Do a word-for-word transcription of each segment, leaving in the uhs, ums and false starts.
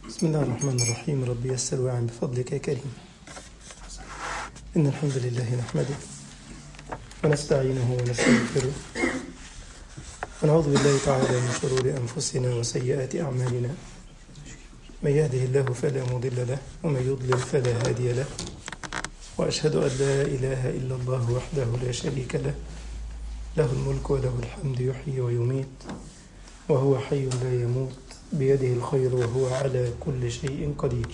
بسم الله الرحمن الرحيم. ربي يسر وعن بفضلك يا كريم. إن الحمد لله نحمده ونستعينه ونستغفره ونعوذ بالله تعالى من شرور أنفسنا وسيئات أعمالنا. من يهده الله فلا مضل له ومن يضلل فلا هادي له، وأشهد أن لا إله إلا الله وحده لا شريك له، له الملك وله الحمد يحيي ويميت وهو حي لا يموت، بيده الخير وهو على كل شيء قدير.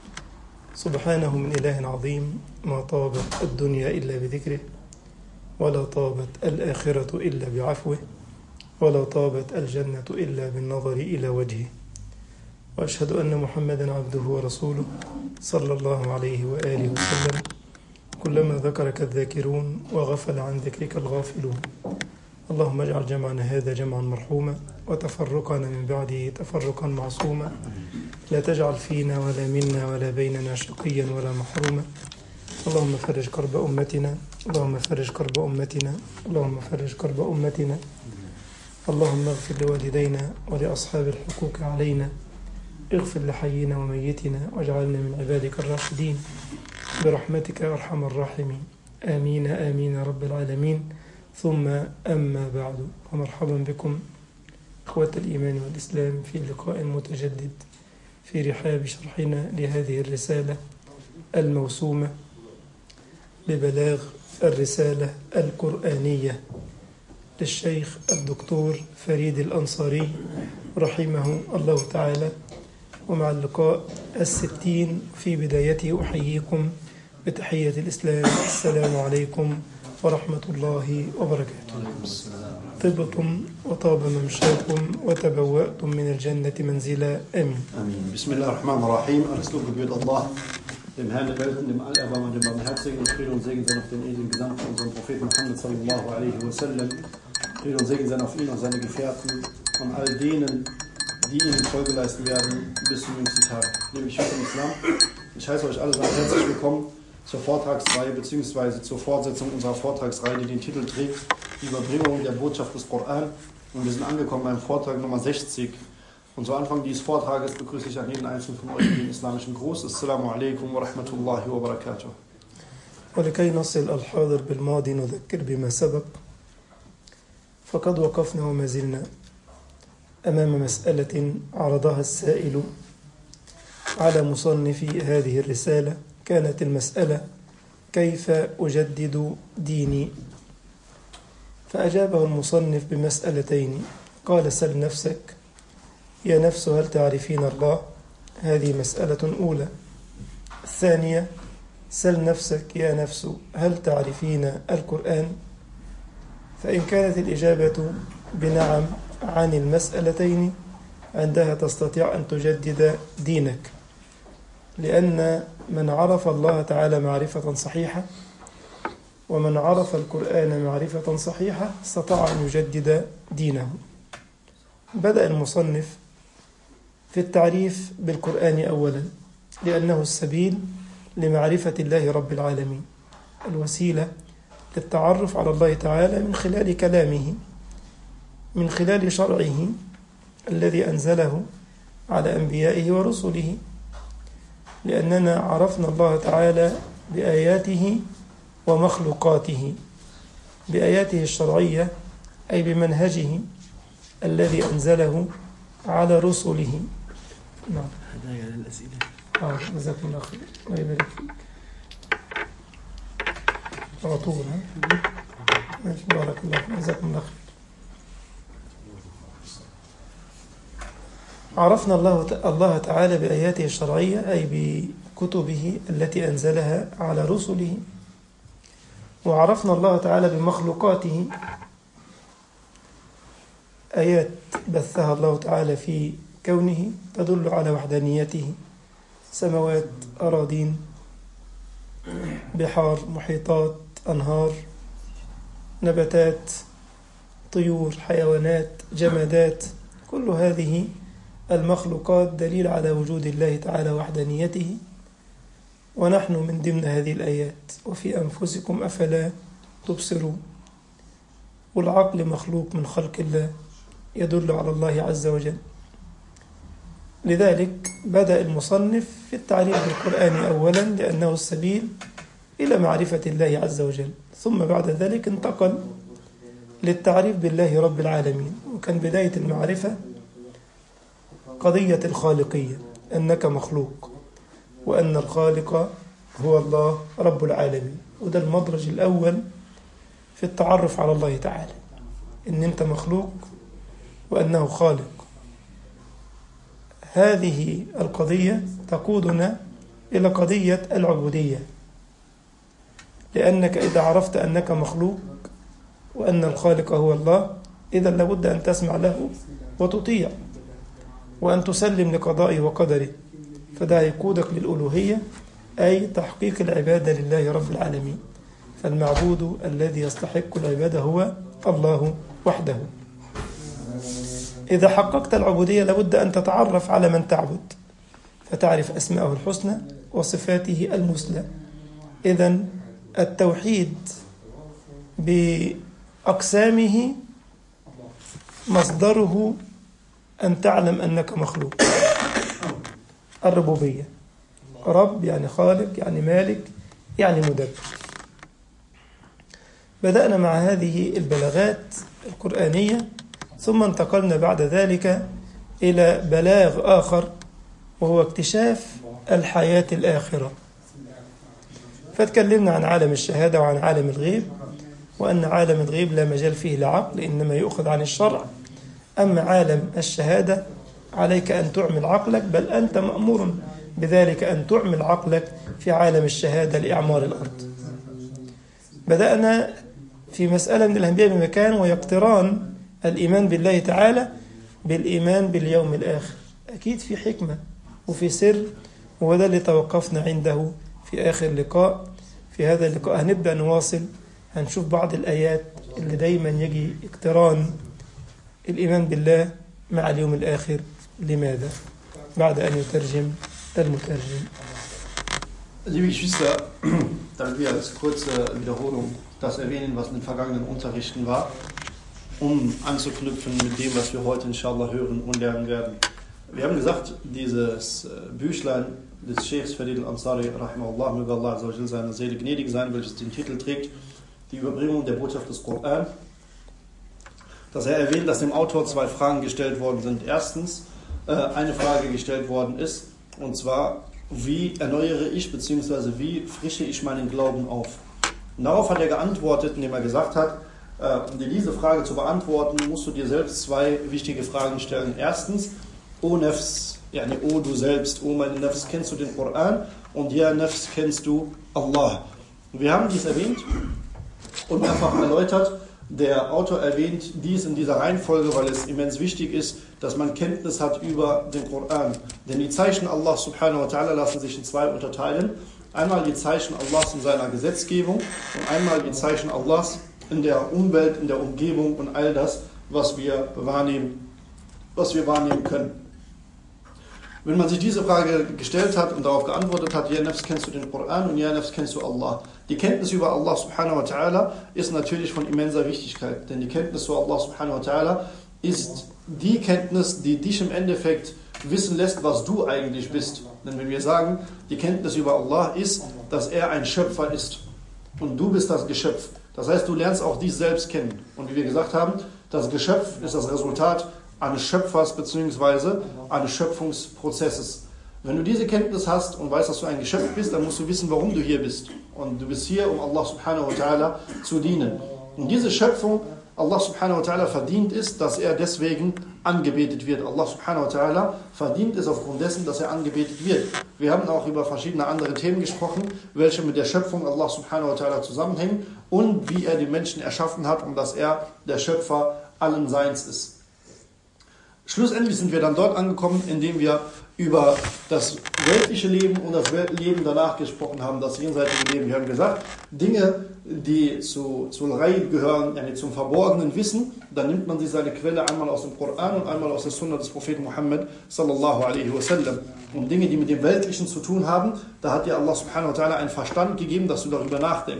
سبحانه من إله عظيم، ما طابت الدنيا إلا بذكره، ولا طابت الآخرة إلا بعفوه، ولا طابت الجنة إلا بالنظر إلى وجهه. وأشهد أن محمدا عبده ورسوله صلى الله عليه وآله وسلم. كلما ذكرك الذاكرون وغفل عن ذكرك الغافلون. اللهم اجعل جمعنا هذا جمعا مرحوما، وتفرقنا من بعده تفرقا معصوما. لا تجعل فينا ولا منا ولا بيننا شقيا ولا محروما. اللهم فرج كرب أمتنا، اللهم فرج كرب أمتنا، اللهم فرج كرب أمتنا. اللهم اغفر لوالدينا ولأصحاب الحقوق علينا، اغفر لحينا وميتنا، واجعلنا من عبادك الراشدين برحمتك يا أرحم الراحمين. آمين آمين يا رب العالمين. ثم أما بعد، ومرحبا بكم إخوة الإيمان والإسلام في لقاء متجدد في رحاب شرحنا لهذه الرسالة الموسومة ببلاغ الرسالة القرآنية للشيخ الدكتور فريد الأنصاري رحمه الله تعالى. ومع اللقاء الستين في بدايته أحييكم بتحية الإسلام، السلام عليكم ورحمة الله وبركاته. طبتم وطاب ممشاكم وتبوأتم من الجنة منزلا. آمين. Amen. Bismillahirrahmanirrahim. Alles Lob gebührt Allah, dem Herrn der Welt, dem Allerbarmer, dem Barmherzigen, und Friede und Segen sein auf den edlen Gesandten, unseren Propheten Muhammad sallallahu alaihi wasallam. Friede und Segen sein auf ihn und seine Gefährten und all denen, die ihnen Folge leisten werden bis zum jüngsten Tag. Liebe Schwestern im Islam, ich heiße euch alle sehr herzlich willkommen zur Vortragsreihe bzw. zur Fortsetzung unserer Vortragsreihe, die den Titel trägt, die Überbringung der Botschaft des Koran. Und wir sind angekommen beim Vortrag Nummer sechzig. Und zu Anfang dieses Vortrages begrüße ich an jeden einzelnen von euch den islamischen Gruß. Assalamu alaikum wa rahmatullahi wa barakatuh. ولكي نصل الحاضر بالماضي نذكر بما سبق، فقد وقفنا وما زلنا أمام مسألة عرضها السائل على مصنف هذه الرسالة. كانت المسألة: كيف أجدد ديني؟ فأجابه المصنف بمسألتين. قال: سل نفسك يا نفس هل تعرفين الله؟ هذه مسألة أولى. الثانية: سل نفسك يا نفس هل تعرفين القرآن؟ فإن كانت الإجابة بنعم عن المسألتين، عندها تستطيع أن تجدد دينك، لأن من عرف الله تعالى معرفة صحيحة ومن عرف القرآن معرفة صحيحة استطاع أن يجدد دينه. بدأ المصنف في التعريف بالقرآن أولا، لأنه السبيل لمعرفة الله رب العالمين، الوسيلة للتعرف على الله تعالى من خلال كلامه، من خلال شرعه الذي أنزله على أنبيائه ورسله. لأننا عرفنا الله تعالى بآياته ومخلوقاته، بآياته الشرعية أي بمنهجه الذي أنزله على رسله. نعم. هدايا للأسئلة. آه جزاكم الله خير. الله يبارك فيك. على طول. ماشي. بارك الله فيك. جزاكم الله خير. عرفنا الله الله تعالى بآياته الشرعية أي بكتبه التي أنزلها على رسله، وعرفنا الله تعالى بمخلوقاته، آيات بثها الله تعالى في كونه تدل على وحدانيته: سماوات، أراضين، بحار، محيطات، أنهار، نباتات، طيور، حيوانات، جمادات. كل هذه المخلوقات دليل على وجود الله تعالى وحدانيته، ونحن من ضمن هذه الآيات. وفي أنفسكم أفلا تبصرون. والعقل مخلوق من خلق الله يدل على الله عز وجل. لذلك بدأ المصنف في التعريف بالقرآن أولا لأنه السبيل إلى معرفة الله عز وجل، ثم بعد ذلك انتقل للتعريف بالله رب العالمين، وكان بداية المعرفة قضية الخالقية، أنك مخلوق وأن الخالق هو الله رب العالمين. وده المدرج الأول في التعرف على الله تعالى، إن أنت مخلوق وأنه خالق. هذه القضية تقودنا إلى قضية العبودية، لأنك إذا عرفت أنك مخلوق وأن الخالق هو الله، إذا لابد أن تسمع له وتطيع وأن تسلم لقضائه وقدره، فده يقودك للألوهية، أي تحقيق العبادة لله رب العالمين. فالمعبود الذي يستحق العبادة هو الله وحده. إذا حققت العبودية لابد أن تتعرف على من تعبد، فتعرف أسماءه الحسنى وصفاته المثلى. إذن التوحيد بأقسامه مصدره أن تعلم أنك مخلوق. الربوبية، رب يعني خالق يعني مالك يعني مدبر. بدأنا مع هذه البلاغات القرآنية، ثم انتقلنا بعد ذلك إلى بلاغ آخر وهو اكتشاف الحياة الآخرة. فتكلمنا عن عالم الشهادة وعن عالم الغيب، وأن عالم الغيب لا مجال فيه لعقل إنما يؤخذ عن الشرع. أما عالم الشهادة عليك أن تعمل عقلك، بل أنت مأمور بذلك أن تعمل عقلك في عالم الشهادة لإعمار الأرض. بدأنا في مسألة من الأنبياء بمكان، ويقتران الإيمان بالله تعالى بالإيمان باليوم الآخر. أكيد في حكمة وفي سر، وهذا اللي توقفنا عنده في آخر لقاء. في هذا اللقاء هنبدأ نواصل، هنشوف بعض الآيات اللي دايما يجي اقتران الإيمان بالله مع اليوم الآخر. لماذا؟ بعد أن يترجم المترجم. Liebe Geschwister, damit wir als kurze Wiederholung das erwähnen, was in den vergangenen Unterrichten war, um anzuknüpfen mit dem, was wir heute inshallah hören und lernen werden. Wir haben gesagt, dieses Büchlein des Sheikhs Fadil Ansari, rahimahullah, möge Allah seiner Seele gnädig sein, welches den Titel trägt, die Überbringung der Botschaft des Koran, dass er erwähnt, dass dem Autor zwei Fragen gestellt worden sind. Erstens, äh, eine Frage gestellt worden ist, und zwar, wie erneuere ich bzw. wie frische ich meinen Glauben auf? Und darauf hat er geantwortet, indem er gesagt hat, äh, um dir diese Frage zu beantworten, musst du dir selbst zwei wichtige Fragen stellen. Erstens, O Nafs, yani O du selbst, O meine Nafs, kennst du den Koran? Und ja Nafs, kennst du Allah? Und wir haben dies erwähnt und mehrfach erläutert. Der Autor erwähnt dies in dieser Reihenfolge, weil es immens wichtig ist, dass man Kenntnis hat über den Koran. Denn die Zeichen Allah subhanahu wa ta'ala lassen sich in zwei unterteilen. Einmal die Zeichen Allahs in seiner Gesetzgebung und einmal die Zeichen Allahs in der Umwelt, in der Umgebung und all das, was wir wahrnehmen, was wir wahrnehmen können. Wenn man sich diese Frage gestellt hat und darauf geantwortet hat, ja Nafs, kennst du den Koran, und ja Nafs, kennst du Allah? Die Kenntnis über Allah subhanahu wa ta'ala ist natürlich von immenser Wichtigkeit, denn die Kenntnis über Allah subhanahu wa ta'ala ist die Kenntnis, die dich im Endeffekt wissen lässt, was du eigentlich bist. Denn wenn wir sagen, die Kenntnis über Allah ist, dass er ein Schöpfer ist und du bist das Geschöpf. Das heißt, du lernst auch dich selbst kennen. Und wie wir gesagt haben, das Geschöpf ist das Resultat eines Schöpfers bzw. eines Schöpfungsprozesses. Wenn du diese Kenntnis hast und weißt, dass du ein Geschöpf bist, dann musst du wissen, warum du hier bist. Und du bist hier, um Allah subhanahu wa ta'ala zu dienen. Und diese Schöpfung, Allah subhanahu wa ta'ala verdient ist, dass er deswegen angebetet wird. Allah subhanahu wa ta'ala verdient es aufgrund dessen, dass er angebetet wird. Wir haben auch über verschiedene andere Themen gesprochen, welche mit der Schöpfung Allah subhanahu wa ta'ala zusammenhängen und wie er die Menschen erschaffen hat und dass er der Schöpfer allen Seins ist. Schlussendlich sind wir dann dort angekommen, indem wir über das weltliche Leben und das Leben danach gesprochen haben, das jenseitige Leben. Wir haben gesagt, Dinge, die zu, zu Al-Ghaib gehören, yani zum verborgenen Wissen, dann nimmt man sich seine Quelle einmal aus dem Koran und einmal aus der Sunna des Propheten Muhammad sallallahu alaihi wasallam. Und Dinge, die mit dem Weltlichen zu tun haben, da hat dir Allah subhanahu wa ta'ala einen Verstand gegeben, dass du darüber nachdenkst.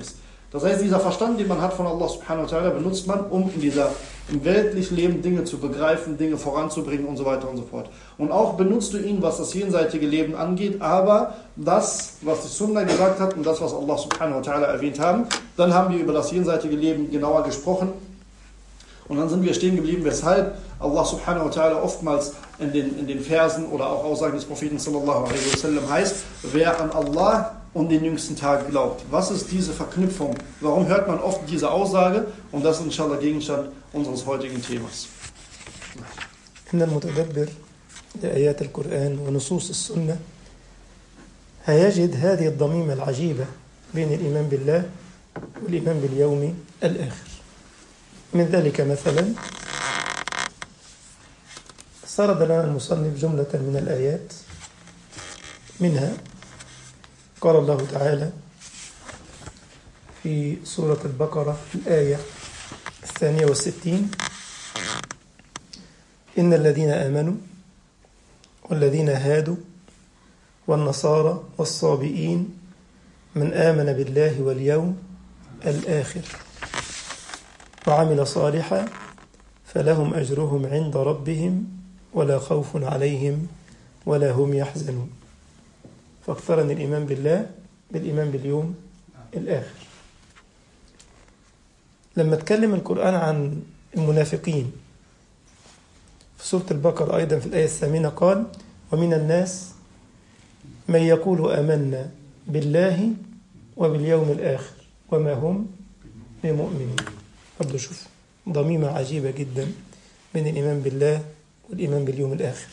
Das heißt, dieser Verstand, den man hat von Allah subhanahu wa ta'ala, benutzt man, um in dieser, im weltlichen Leben Dinge zu begreifen, Dinge voranzubringen und so weiter und so fort. Und auch benutzt du ihn, was das jenseitige Leben angeht, aber das, was die Sunna gesagt hat und das, was Allah subhanahu wa ta'ala erwähnt haben, dann haben wir über das jenseitige Leben genauer gesprochen. Und dann sind wir stehen geblieben, weshalb Allah subhanahu wa ta'ala oftmals in den, in den Versen oder auch Aussagen des Propheten sallallahu alaihi wasallam heißt, wer an Allah und den jüngsten Tag glaubt. Was ist diese Verknüpfung? Warum hört man oft diese Aussage? Und das ist inshallah Gegenstand unseres heutigen Themas. إن المتدبر لآيات القرآن ونصوص السنة هيجد هذه الضميمة العجيبة بين الإيمان بالله والإيمان باليوم الآخر. من ذلك مثلا سرد لنا المصنف جملة من الآيات، منها قال الله تعالى في سورة البقرة الآية الثانية والستين: إن الذين آمنوا والذين هادوا والنصارى والصابئين من آمن بالله واليوم الآخر وعمل صالحا فلهم أجرهم عند ربهم ولا خوف عليهم ولا هم يحزنون. فاقترن الإيمان بالله بالإيمان باليوم الآخر. لما تكلم القرآن عن المنافقين في سورة البقرة أيضا في الآية الثامنة قال: ومن الناس من يقول آمنا بالله وباليوم الآخر وما هم بمؤمنين. برضو شوف ضميمة عجيبة جدا من الإيمان بالله والإيمان باليوم الآخر.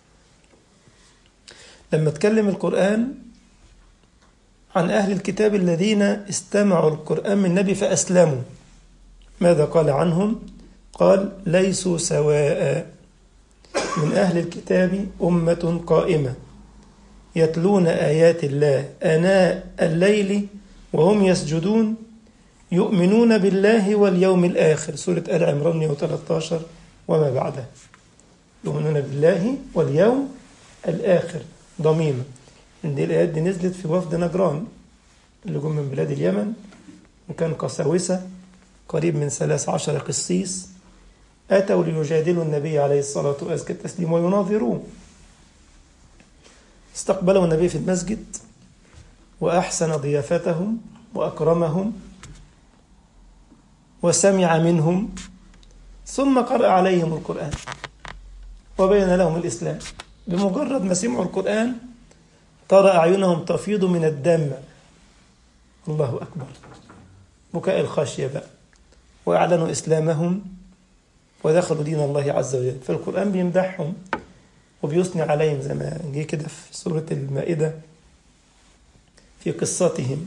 لما تكلم القرآن عن أهل الكتاب الذين استمعوا القرآن من النبي فأسلموا، ماذا قال عنهم؟ قال: ليسوا سواء من أهل الكتاب أمة قائمة يتلون آيات الله آناء الليل وهم يسجدون يؤمنون بالله واليوم الآخر. سورة آل عمران مئة وثلاثة عشر وما بعدها. يؤمنون بالله واليوم الآخر ضميمة. دي الآيات دي نزلت في وفد نجران اللي جم من بلاد اليمن، وكان قساوسة قريب من ثلاث عشر قسيس أتوا ليجادلوا النبي عليه الصلاة والسلام ويناظروه. استقبلوا النبي في المسجد وأحسن ضيافتهم وأكرمهم وسمع منهم، ثم قرأ عليهم القرآن وبين لهم الإسلام. بمجرد ما سمعوا القرآن ترى أعينهم تفيض من الدمع، الله أكبر، بكاء الخشية بقى، وأعلنوا إسلامهم ودخلوا دين الله عز وجل. فالقرآن بيمدحهم وبيثني عليهم زي ما جه كده في سورة المائدة في قصتهم: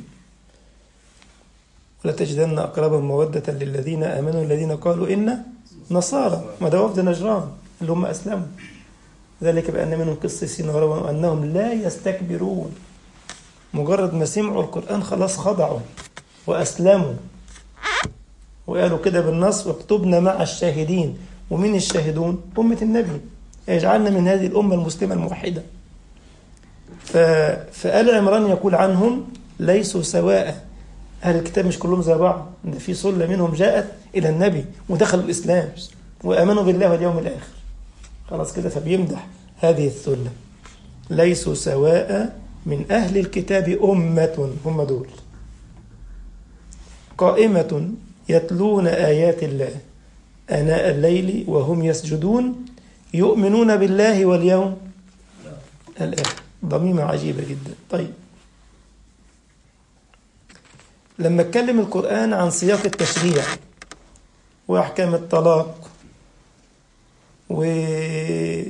ولتجدن أقربهم مودة للذين آمنوا الذين قالوا إن نصارى. ما ده وفد نجران اللي هم أسلموا، ذلك بأن منهم قسيسين وروا أنهم لا يستكبرون. مجرد ما سمعوا القرآن خلاص خضعوا وأسلموا وقالوا كده بالنص: واكتبنا مع الشاهدين. ومن الشاهدون؟ أمة النبي، يجعلنا من هذه الأمة المسلمة الموحدة. فآل عمران يقول عنهم: ليسوا سواء. أهل الكتاب مش كلهم زي بعض، ده في صلة منهم جاءت إلى النبي ودخلوا الإسلام وآمنوا بالله واليوم الآخر. خلاص كده، فبيمدح هذه الثلة: ليسوا سواء من أهل الكتاب أمة، هم دول، قائمة يتلون آيات الله آناء الليل وهم يسجدون يؤمنون بالله واليوم الآخر. ضميمة عجيبة جدا. طيب، لما اتكلم القرآن عن سياق التشريع وأحكام الطلاق وعدة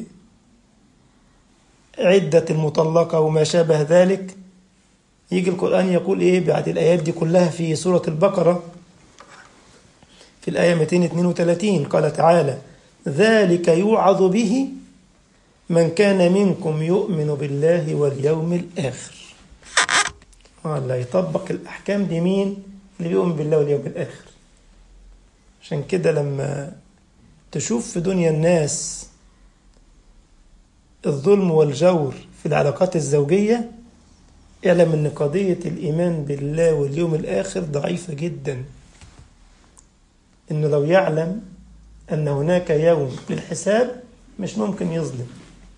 المطلقة وما شابه ذلك، يجي القرآن يقول إيه بعد الآيات دي كلها في سورة البقرة في الآية مئتين واثنين وثلاثين؟ قال تعالى: ذلك يوعظ به من كان منكم يؤمن بالله واليوم الآخر. الله يطبق الأحكام دي مين؟ اللي بيؤمن بالله واليوم الآخر. عشان كده لما تشوف في دنيا الناس الظلم والجور في العلاقات الزوجية اعلم أن قضية الإيمان بالله واليوم الآخر ضعيفة جدا. إنه لو يعلم أن هناك يوم للحساب مش ممكن يظلم،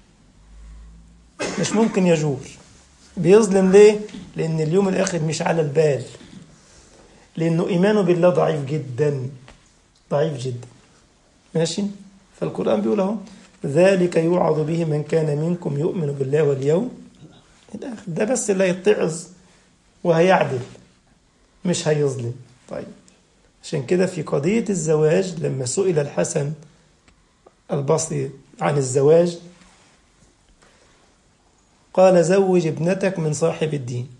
مش ممكن يجور. بيظلم ليه؟ لأن اليوم الآخر مش على البال، لأنه إيمانه بالله ضعيف جدا، ضعيف جدا. ماشي؟ فالقرآن بيقول اهو ذلك يوعظ به من كان منكم يؤمن بالله واليوم الآخر. ده بس اللي هيتعظ وهيعدل، مش هيظلم. طيب، عشان كده في قضية الزواج لما سئل الحسن البصري عن الزواج قال زوج ابنتك من صاحب الدين،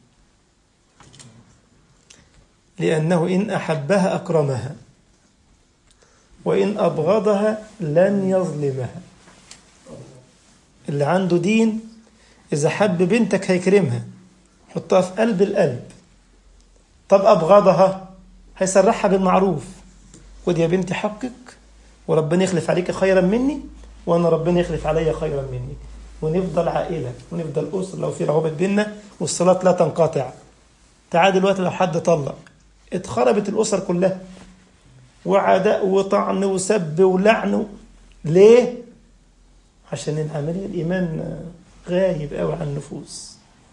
لأنه إن أحبها أكرمها وإن أبغضها لن يظلمها. اللي عنده دين إذا حب بنتك هيكرمها، حطها في قلب القلب. طب أبغضها هيسرحها بالمعروف، خد يا بنتي حقك وربنا يخلف عليك خيرا مني وأنا ربنا يخلف علي خيرا مني، ونفضل عائلة ونفضل أسر لو في روابط بيننا والصلاة لا تنقطع. تعال دلوقتي لو حد طلق اتخربت الأسر كلها، وعداء وطعن وسب ولعن. ليه؟ عشان العملية الإيمان غايب قوي عن النفوس،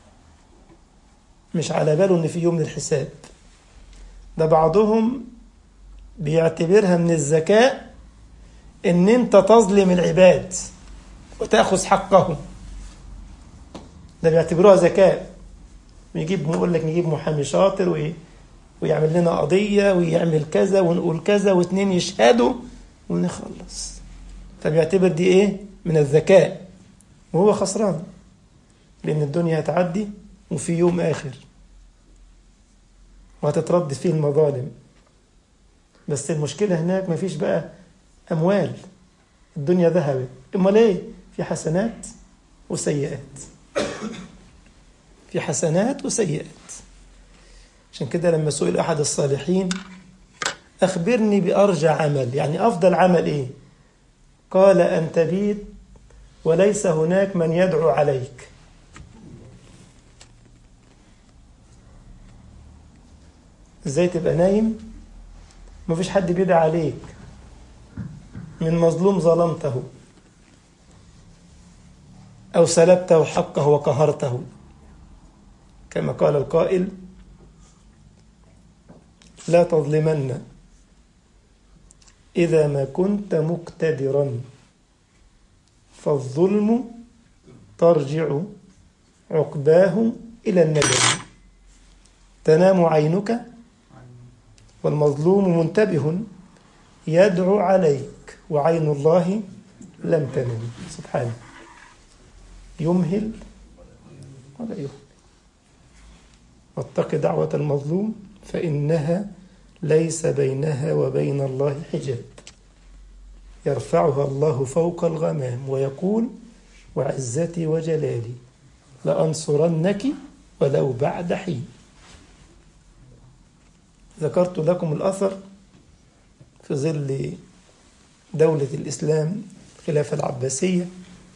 مش على باله إن في يوم للحساب. ده بعضهم بيعتبرها من الذكاء إن أنت تظلم العباد وتأخذ حقهم. ده بيعتبروها ذكاء. يجيب يقول لك نجيب محامي شاطر وي ويعمل لنا قضية ويعمل كذا ونقول كذا واثنين يشهدوا ونخلص. فبيعتبر دي ايه؟ من الذكاء، وهو خسران، لأن الدنيا هتعدي وفي يوم آخر وهتترد فيه المظالم. بس المشكلة هناك مفيش بقى أموال، الدنيا ذهبت. أمال ايه؟ في حسنات وسيئات، في حسنات وسيئات. عشان كده لما سئل أحد الصالحين أخبرني بأرجى عمل، يعني أفضل عمل إيه؟ قال أن تبيت وليس هناك من يدعو عليك. إزاي تبقى نايم مفيش حد بيدعى عليك من مظلوم ظلمته أو سلبته حقه وقهرته، كما قال القائل لا تظلمن إذا ما كنت مقتدرا فالظلم ترجع عقباه إلى الندم. تنام عينك والمظلوم منتبه يدعو عليك وعين الله لم تنم. سبحانه يمهل ولا يهمل. واتق دعوة المظلوم فإنها ليس بينها وبين الله حجاب يرفعها الله فوق الغمام ويقول وعزتي وجلالي لأنصرنك ولو بعد حين. ذكرت لكم الأثر في ظل دولة الإسلام خلافة العباسية.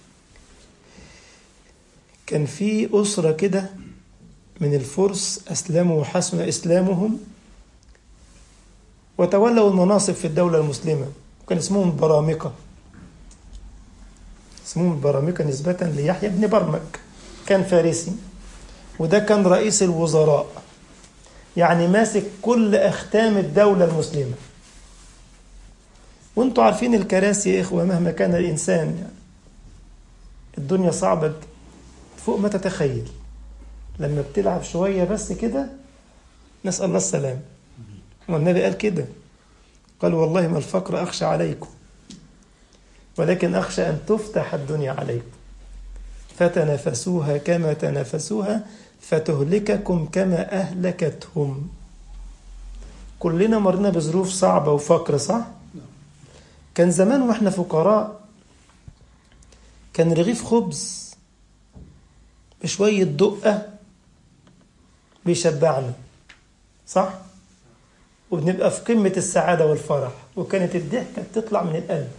كان في أسرة كده من الفرس أسلموا وحسن إسلامهم وتولوا المناصب في الدولة المسلمة، وكان اسمهم البرامقة. اسمهم البرامقة نسبة ليحيى بن برمك، كان فارسي، وده كان رئيس الوزراء، يعني ماسك كل أختام الدولة المسلمة. وانتوا عارفين الكراسي يا إخوة مهما كان الإنسان يعني الدنيا صعبة فوق ما تتخيل. لما بتلعب شوية بس كده نسأل الله السلام. والنبي قال كده، قال والله ما الفقر أخشى عليكم ولكن أخشى أن تفتح الدنيا عليكم فتنافسوها كما تنافسوها فتهلككم كما أهلكتهم. كلنا مرنا بظروف صعبة وفقر، صح؟ كان زمان وإحنا فقراء كان رغيف خبز بشوية دقة بيشبعنا، صح؟ وبنبقى في قمة السعادة والفرح، وكانت الضحكة بتطلع من القلب.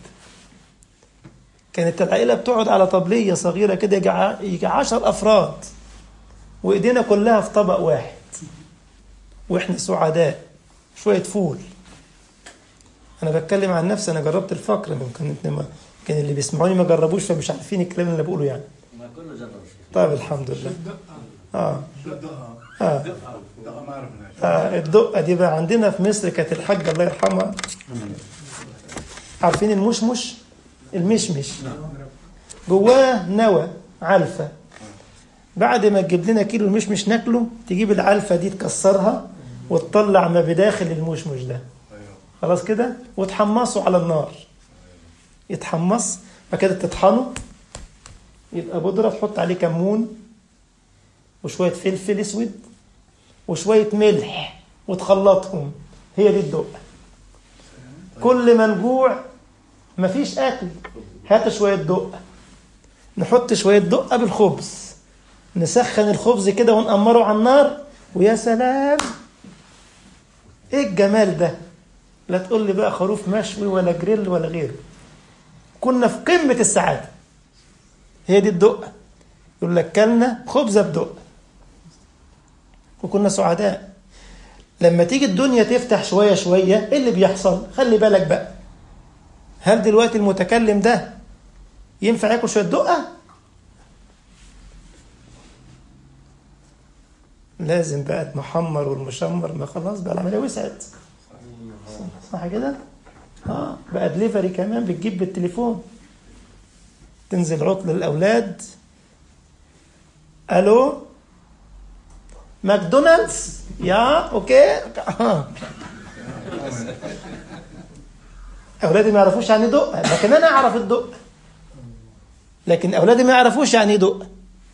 كانت العائلة بتقعد على طبلية صغيرة كده يجي عشر أفراد وإيدينا كلها في طبق واحد وإحنا سعداء، شوية فول. أنا بتكلم عن نفسي، أنا جربت الفقر، ممكن كان اللي بيسمعوني ما جربوش فمش عارفين الكلام اللي أنا بقوله يعني. ما كله جرب. طيب الحمد لله. آه آه آه الدقة دي بقى عندنا في مصر كانت الحاجة الله يرحمها. عارفين المشمش؟ المشمش جواه نوى علفة. بعد ما تجيب لنا كيلو المشمش ناكله، تجيب العلفة دي تكسرها وتطلع ما بداخل المشمش ده، خلاص كده، وتحمصه على النار. يتحمص فكده تطحنه يبقى بودرة، تحط عليه كمون وشوية فلفل اسود وشوية ملح وتخلطهم. هي دي الدقة. كل ما نجوع مفيش أكل، هات شوية دقة، نحط شوية دقة بالخبز، نسخن الخبز كده ونقمره على النار، ويا سلام ايه الجمال ده. لا تقول لي بقى خروف مشوي ولا جريل ولا غيره. كنا في قمة السعادة. هي دي الدقة. يقول لك كلنا خبزة بدقة وكنا سعداء. لما تيجي الدنيا تفتح شوية شوية، ايه اللي بيحصل؟ خلي بالك بقى، هل دلوقتي المتكلم ده ينفع ياكل شوية دقة؟ لازم بقى المحمر والمشمر، ما خلاص بقى العملية وسعت، صح كده؟ اه بقى دليفري كمان، بتجيب بالتليفون، تنزل عطل الأولاد، ألو ماكدونالدز، يا أوكي. أولادي ما يعرفوش يعني دقة، لكن أنا أعرف الدقة، لكن أولادي ما يعرفوش يعني دقة.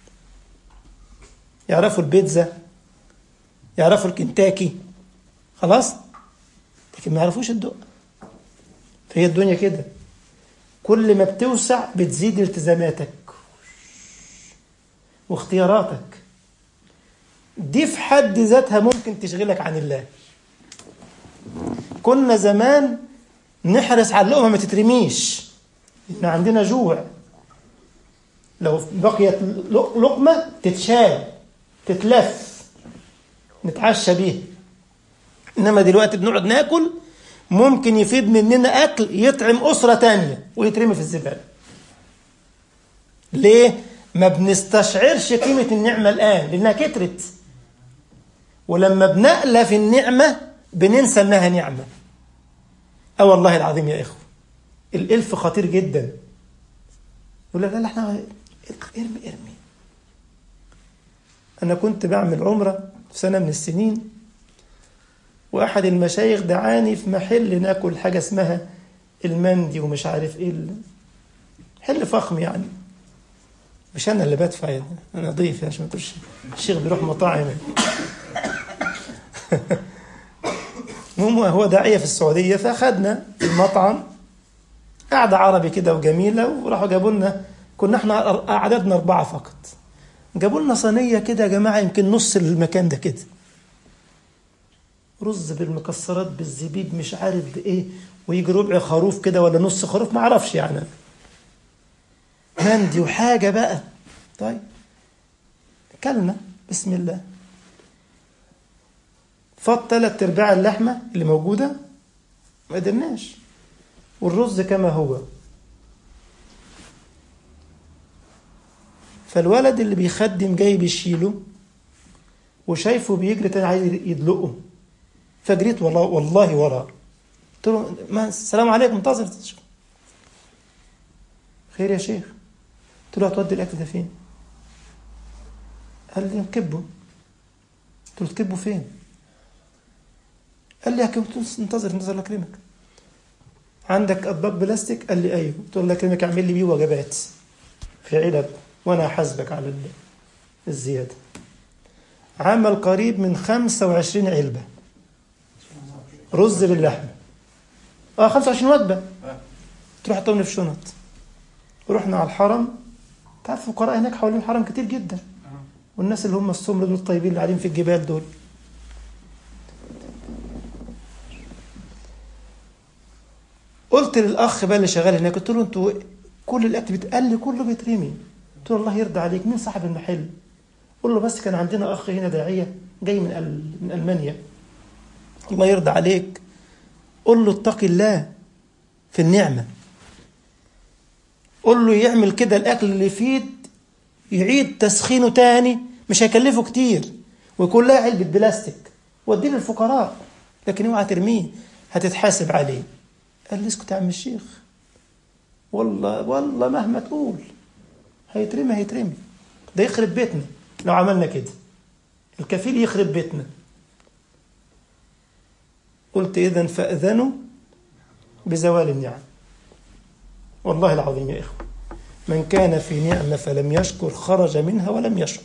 يعرفوا البيتزا، يعرفوا الكنتاكي، خلاص، لكن ما يعرفوش الدقة. فهي الدنيا كده، كل ما بتوسع بتزيد التزاماتك واختياراتك. دي في حد ذاتها ممكن تشغلك عن الله. كنا زمان نحرص على اللقمة ما تترميش، إن عندنا جوع، لو بقيت لقمة تتشال تتلف نتعشى بيها. إنما دلوقتي بنقعد ناكل، ممكن يفيد مننا أكل يطعم أسرة تانية ويترمي في الزبالة. ليه؟ ما بنستشعرش قيمة النعمة الآن لأنها كترت، ولما بنألف النعمة بننسى أنها نعمة. أه والله العظيم يا إخوة، الإلف خطير جدا. يقول لك لا لا احنا ارمي ارمي. أنا كنت بعمل عمرة في سنة من السنين، وأحد المشايخ دعاني في محل ناكل حاجة اسمها المندي ومش عارف إيه، حل فخم يعني، مش أنا اللي بدفع يعني، أنا ضيف عشان ما تقولش الشيخ بيروح مطاعم. المهم هو داعية في السعودية، فأخذنا في المطعم قعدة عربي كده وجميلة، وراحوا جابوا لنا، كنا احنا عددنا أربعة فقط، جابوا لنا صينية كده يا جماعة يمكن نص المكان ده كده، رز بالمكسرات بالزبيب مش عارف بإيه، ويجي ربع خروف كده ولا نص خروف ما عرفش يعني، مندي وحاجة بقى. طيب كلنا بسم الله، فاض ثلاث ارباع اللحمة اللي موجودة ما قدرناش، والرز كما هو. فالولد اللي بيخدم جاي بيشيله وشايفه بيجري تاني عايز يدلقه، فجريت والله والله وراه، قلت له ما السلام عليكم، منتظر. خير يا شيخ؟ قلت له هتودي الاكل ده فين؟ قال لي نكبه. قلت له تكبه فين؟ قال لي انتظر انتظر الله يكرمك، عندك اطباق بلاستيك؟ قال لي ايوه. قلت له الله يكرمك اعمل لي بيه وجبات في علب وانا احاسبك على الزياده. عمل قريب من خمسة وعشرين علبه رز باللحمه، اه خمسة وعشرين وجبه، تروح تطوني في شنط. ورحنا على الحرم، تعرف الفقراء هناك حوالين الحرم كتير جدا، والناس اللي هم السمر دول الطيبين اللي قاعدين في الجبال دول. قلت للاخ بقى اللي شغال هناك، قلت له انتوا كل الاكل بيتقل كله بيترمي. قلت له الله يرضى عليك، مين صاحب المحل؟ قل له بس كان عندنا أخ هنا داعية جاي من أل... من ألمانيا، الله يرضى عليك، قل له اتق الله في النعمة، قل له يعمل كده الأكل اللي يفيد يعيد تسخينه تاني، مش هيكلفه كتير، ويكون لها علبة بلاستيك وديه للفقراء، لكن اوعى ترميه هتتحاسب عليه. قال لي اسكت يا عم الشيخ، والله والله مهما تقول هيترمي هيترمي، ده يخرب بيتنا لو عملنا كده، الكفيل يخرب بيتنا. قلت إذن فأذنوا بزوال النعم. والله العظيم يا إخوة، من كان في نعمة فلم يشكر خرج منها ولم يشعر.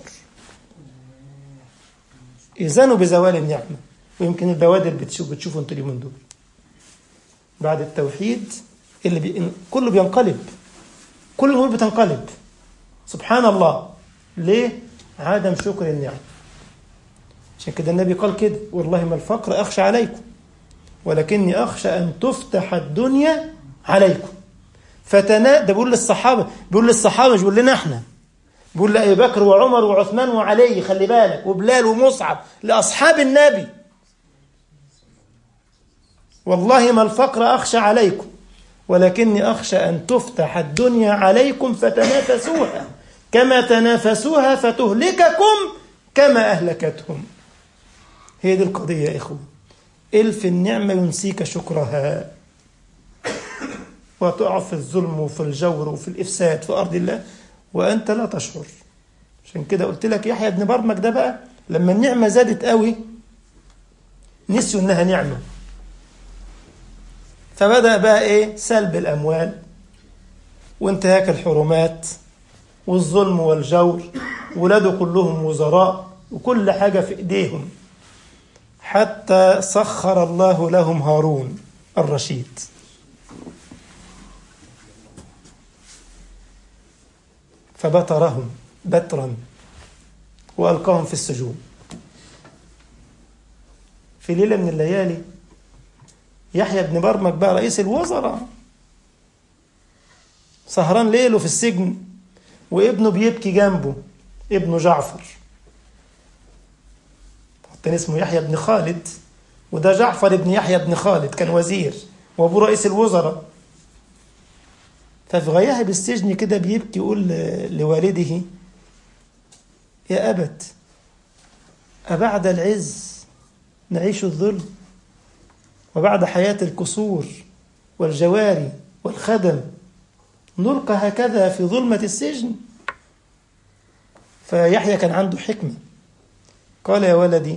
إذنوا بزوال النعمة. ويمكن البوادر بتشوف بتشوفوا انتوا اليومين دول بعد التوحيد اللي بي... كله بينقلب، كل الأمور بتنقلب، سبحان الله. ليه؟ عدم شكر النعم. عشان كده النبي قال كده: والله ما الفقر أخشى عليكم ولكني أخشى أن تفتح الدنيا عليكم. فتنا ده بيقول للصحابة، بيقول للصحابة مش بيقول لنا احنا، بيقول لأبي بكر وعمر وعثمان وعلي، خلي بالك، وبلال ومصعب، لأصحاب النبي: والله ما الفقر أخشى عليكم ولكني أخشى أن تفتح الدنيا عليكم فتنافسوها كما تنافسوها فتهلككم كما أهلكتهم. هي دي القضية يا إخوة. إلف النعمة ينسيك شكرها، وتقع في الظلم وفي الجور وفي الإفساد في أرض الله وأنت لا تشعر. عشان كده قلت لك يحيى بن برمك ده بقى لما النعمة زادت قوي نسيوا إنها نعمة، فبدأ بقى إيه؟ سلب الأموال وانتهاك الحرمات والظلم والجور، ولاده كلهم وزراء وكل حاجة في إيديهم، حتى سخر الله لهم هارون الرشيد. فبترهم بترا وألقاهم في السجون. في ليلة من الليالي يحيى بن برمك بقى رئيس الوزراء سهران ليله في السجن، وابنه بيبكي جنبه، ابنه جعفر، كان اسمه يحيى بن خالد، وده جعفر بن يحيى بن خالد كان وزير وابوه رئيس الوزراء. ففي غياهب السجن كده بيبكي، يقول لوالده: يا أبت، أبعد العز نعيش الذل، وبعد حياة الكسور والجواري والخدم نلقى هكذا في ظلمة السجن؟ فيحيى كان عنده حكمة، قال: يا ولدي،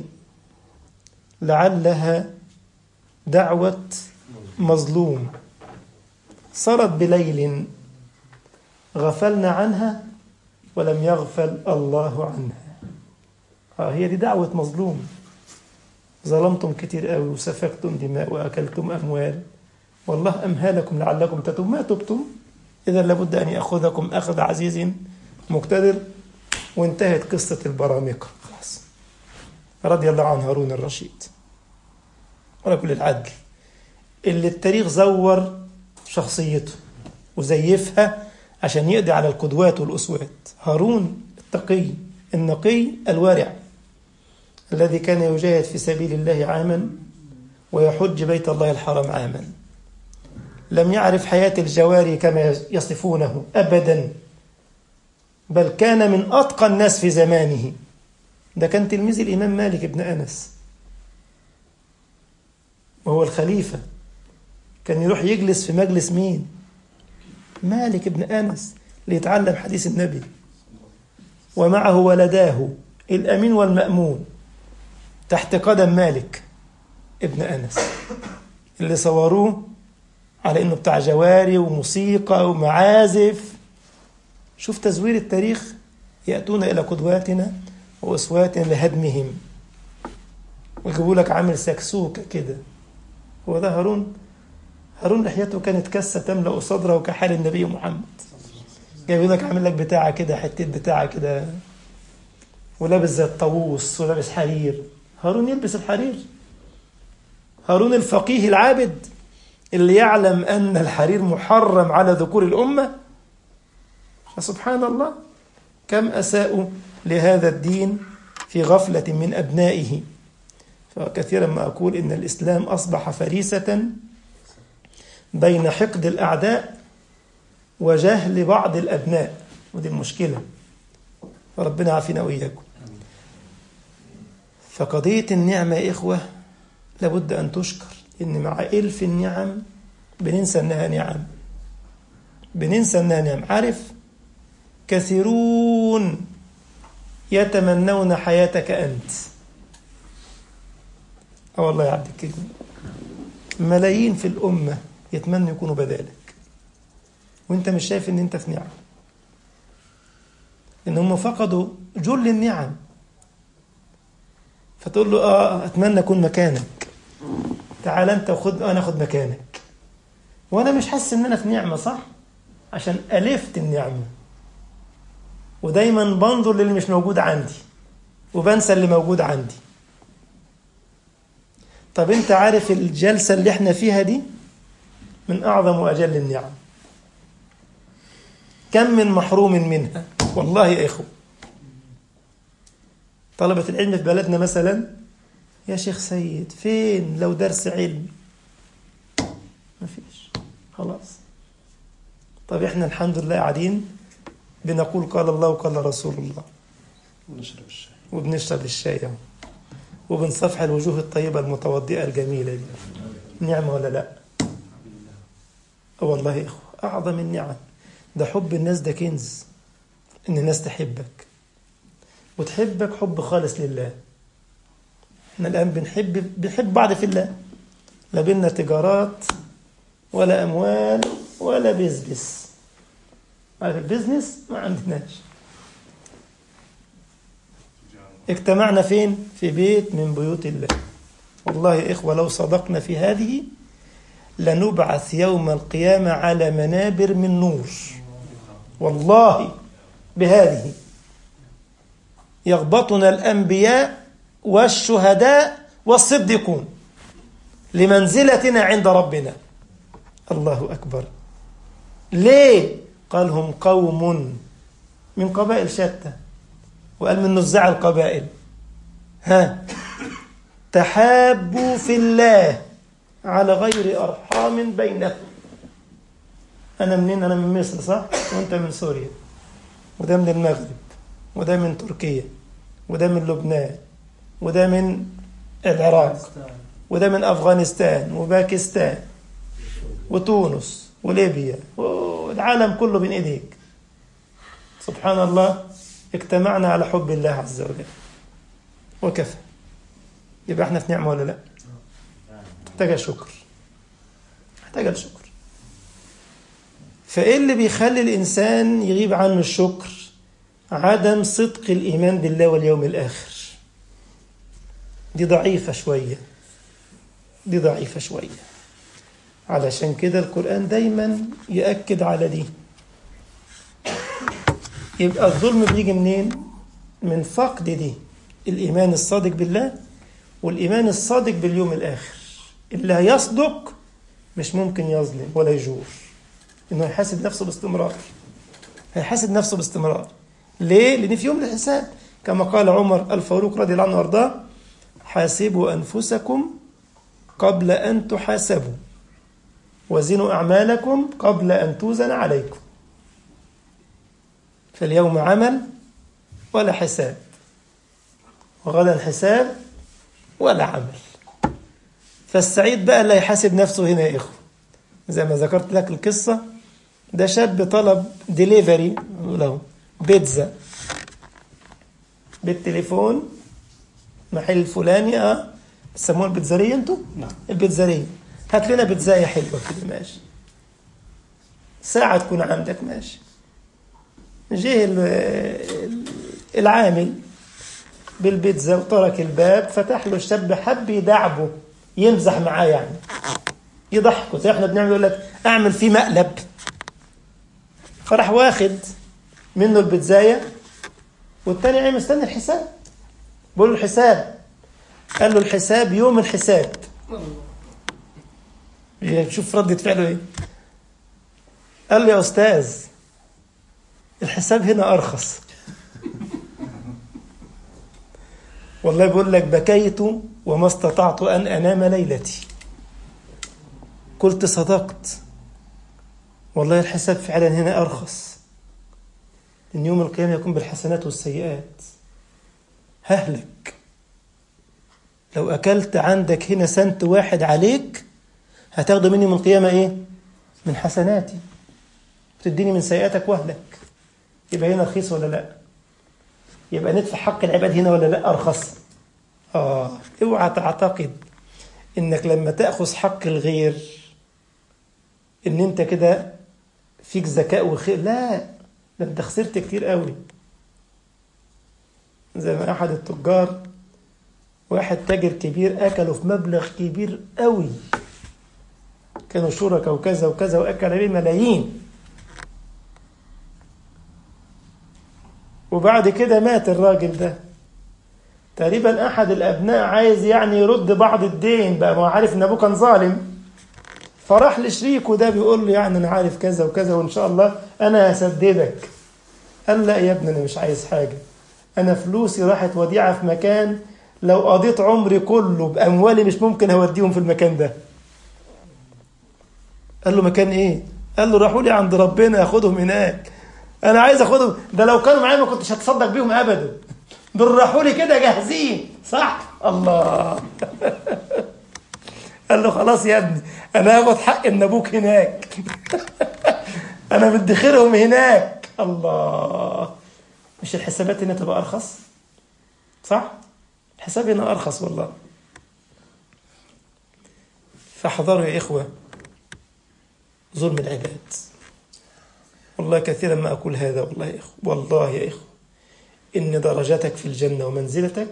لعلها دعوة مظلوم صارت بليل غفلنا عنها ولم يغفل الله عنها. آه هي دي دعوة مظلوم، ظلمتم كتير قوي وسفكتم دماء وأكلتم أموال، والله أمهالكم لعلكم تتوبون، ما تبتم إذا لابد أن يأخذكم أخذ عزيز مقتدر. وانتهت قصة البرامقة خلاص، رضي الله عن هارون الرشيد رجل العدل اللي التاريخ زور شخصيته وزيفها عشان يقضي على القدوات والأسوات. هارون التقي النقي الوارع الذي كان يجاهد في سبيل الله عاما ويحج بيت الله الحرام عاما، لم يعرف حياة الجواري كما يصفونه أبدا، بل كان من أتقى الناس في زمانه. ده كان تلميذ الإمام مالك بن أنس وهو الخليفة، كان يروح يجلس في مجلس مين؟ مالك بن أنس ليتعلم حديث النبي، ومعه ولداه الأمين والمأمون تحت قدم مالك ابن أنس اللي صوروه على إنه بتاع جواري وموسيقى ومعازف. شوف تزوير التاريخ، يأتون إلى قدواتنا وأسواتنا لهدمهم ويجيبوا لك عامل سكسوكة كده. هو ده هارون؟ هارون لحيته كانت كسة تملأ صدره كحال النبي محمد، جايبين لك عامل لك بتاعة كده، حتة بتاعة كده، ولابس زي الطاووس ولابس حرير. هارون يلبس الحرير؟ هارون الفقيه العابد اللي يعلم أن الحرير محرم على ذكور الأمة. فسبحان الله كم أساءوا لهذا الدين في غفلة من أبنائه. فكثيرا ما أقول إن الإسلام أصبح فريسة بين حقد الأعداء وجهل بعض الأبناء، ودي المشكلة، فربنا عافينا وإياكم. فقضية النعمة يا إخوة لابد أن تشكر، إن مع إلف النعم بننسى أنها نعم، بننسى أنها نعم. عارف، كثيرون يتمنون حياتك أنت. أه والله يا عبد الكريم، ملايين في الأمة يتمنوا يكونوا بدالك، وانت مش شايف ان انت في نعم، ان هم فقدوا جل النعم. فتقول له اه اتمنى اكون مكانك، تعال انت وخد انا اخد مكانك، وانا مش حاسس ان انا في نعمة، صح؟ عشان ألفت النعمة، ودايما بنظر للي مش موجود عندي وبنسى اللي موجود عندي. طب انت عارف الجلسة اللي احنا فيها دي من أعظم وأجل النعم، كم من محروم منها والله يا إخوة. طلبة العلم في بلدنا مثلا، يا شيخ سيد فين لو درس علم؟ ما فيش، خلاص. طب احنا الحمد لله قاعدين بنقول قال الله وقال رسول الله، ونشرب الشاي وبنشرب الشاي وبنصفح الوجوه الطيبة المتوضئة الجميلة دي. نعمة ولا لا؟ والله يا إخوة أعظم النعم. ده حب الناس ده كنز، إن الناس تحبك وتحبك حب خالص لله. احنا الآن بنحب بنحب بعض في الله، لا بينا تجارات ولا أموال ولا بيزنس. عارف البيزنس ما عندناش. اجتمعنا فين؟ في بيت من بيوت الله. والله يا إخوة لو صدقنا في هذه لنبعث يوم القيامة على منابر من نور، والله بهذه يغبطنا الأنبياء والشهداء والصديقون لمنزلتنا عند ربنا. الله أكبر. ليه؟ قال هم قوم من قبائل شتى، وقال من نزاع القبائل، ها تحابوا في الله على غير أرحام بينهم. أنا منين؟ أنا من مصر صح؟ وأنت من سوريا، وده من المغرب، وده من تركيا، وده من لبنان، وده من العراق، وده من أفغانستان وباكستان وتونس وليبيا، والعالم كله بين إيديك. سبحان الله، اجتمعنا على حب الله عز وجل وكفى. يبقى احنا في نعمة ولا لا؟ محتاجة شكر، محتاجة الشكر. فإيه اللي بيخلي الإنسان يغيب عنه الشكر؟ عدم صدق الإيمان بالله واليوم الآخر. دي ضعيفة شوية، دي ضعيفة شوية. علشان كده القرآن دايما يأكد على دي. يبقى الظلم بيجي منين؟ من فقد دي الإيمان الصادق بالله والإيمان الصادق باليوم الآخر. اللي هيصدق مش ممكن يظلم ولا يجور، إنه يحاسب نفسه باستمرار، هيحاسب نفسه باستمرار. ليه؟ لأن في يوم الحساب كما قال عمر الفاروق رضي الله عنه وارضاه: حاسبوا أنفسكم قبل أن تحاسبوا، وزنوا أعمالكم قبل أن توزن عليكم. فاليوم عمل ولا حساب، وغدا حساب ولا عمل. فالسعيد بقى اللي يحاسب نفسه هنا يا إخوة. زي ما ذكرت لك القصة، ده شاب طلب ديليفري له بيتزا بالتليفون، محل الفلاني، اه بتسموها البيتزارية انتوا؟ نعم البيتزارية. هات لنا بيتزاية حلوة كده، ماشي. ساعة تكون عندك، ماشي. جه العامل بالبيتزا وطرق الباب، فتح له الشاب، حب يدعبه يمزح معاه، يعني يضحكوا زي احنا بنعمل، يقول لك اعمل فيه مقلب. فراح واخد منه البيتزاية، والتاني عم مستني الحساب، بقول له الحساب. قال له الحساب يوم الحساب. شوف ردة فعله ايه. قال له يا أستاذ الحساب هنا أرخص. والله بيقول لك بكيت وما استطعت أن أنام ليلتي. قلت صدقت، والله الحساب فعلا هنا أرخص، إن يوم القيامة يكون بالحسنات والسيئات. ههلك لو أكلت عندك هنا سنت واحد عليك، هتاخده مني من القيامة إيه؟ من حسناتي، تديني من سيئاتك وهلك. يبقى هنا رخيص ولا لا؟ يبقى ندفع حق العباد هنا ولا لا؟ أرخص. آه اوعى تعتقد إنك لما تأخذ حق الغير إن أنت كده فيك ذكاء وخير. لا، ده أنت خسرت كتير قوي. زي ما أحد التجار، واحد تاجر كبير أكله في مبلغ كبير قوي، كانوا شركاء وكذا وكذا، وأكل عليه ملايين، وبعد كده مات الراجل ده. تقريبا أحد الأبناء عايز يعني يرد بعض الدين بقى، ما عارف إن أبوه كان ظالم، فراح لشريكه ده بيقول له يعني أنا عارف كذا وكذا وإن شاء الله أنا هسددك. قال لا يا ابني أنا مش عايز حاجة، أنا فلوسي راحت وديعة في مكان لو قضيت عمري كله بأموالي مش ممكن هوديهم في المكان ده. قال له مكان إيه؟ قال له راحوا لي عند ربنا أخدهم هناك، أنا عايز أخدهم، ده لو كانوا معايا ما كنتش هتصدق بيهم أبدا، دول راحوا لي كده جاهزين. صح؟ الله. قال له خلاص يا ابني أنا هاخد حق من أبوك هناك. أنا مدخرهم هناك. الله. مش الحسابات هنا تبقى أرخص؟ صح؟ الحساب هنا أرخص والله. فاحذروا يا إخوة ظلم العباد. والله كثيرا ما أقول هذا والله يا إخوة، والله يا إخوة إن درجتك في الجنة ومنزلتك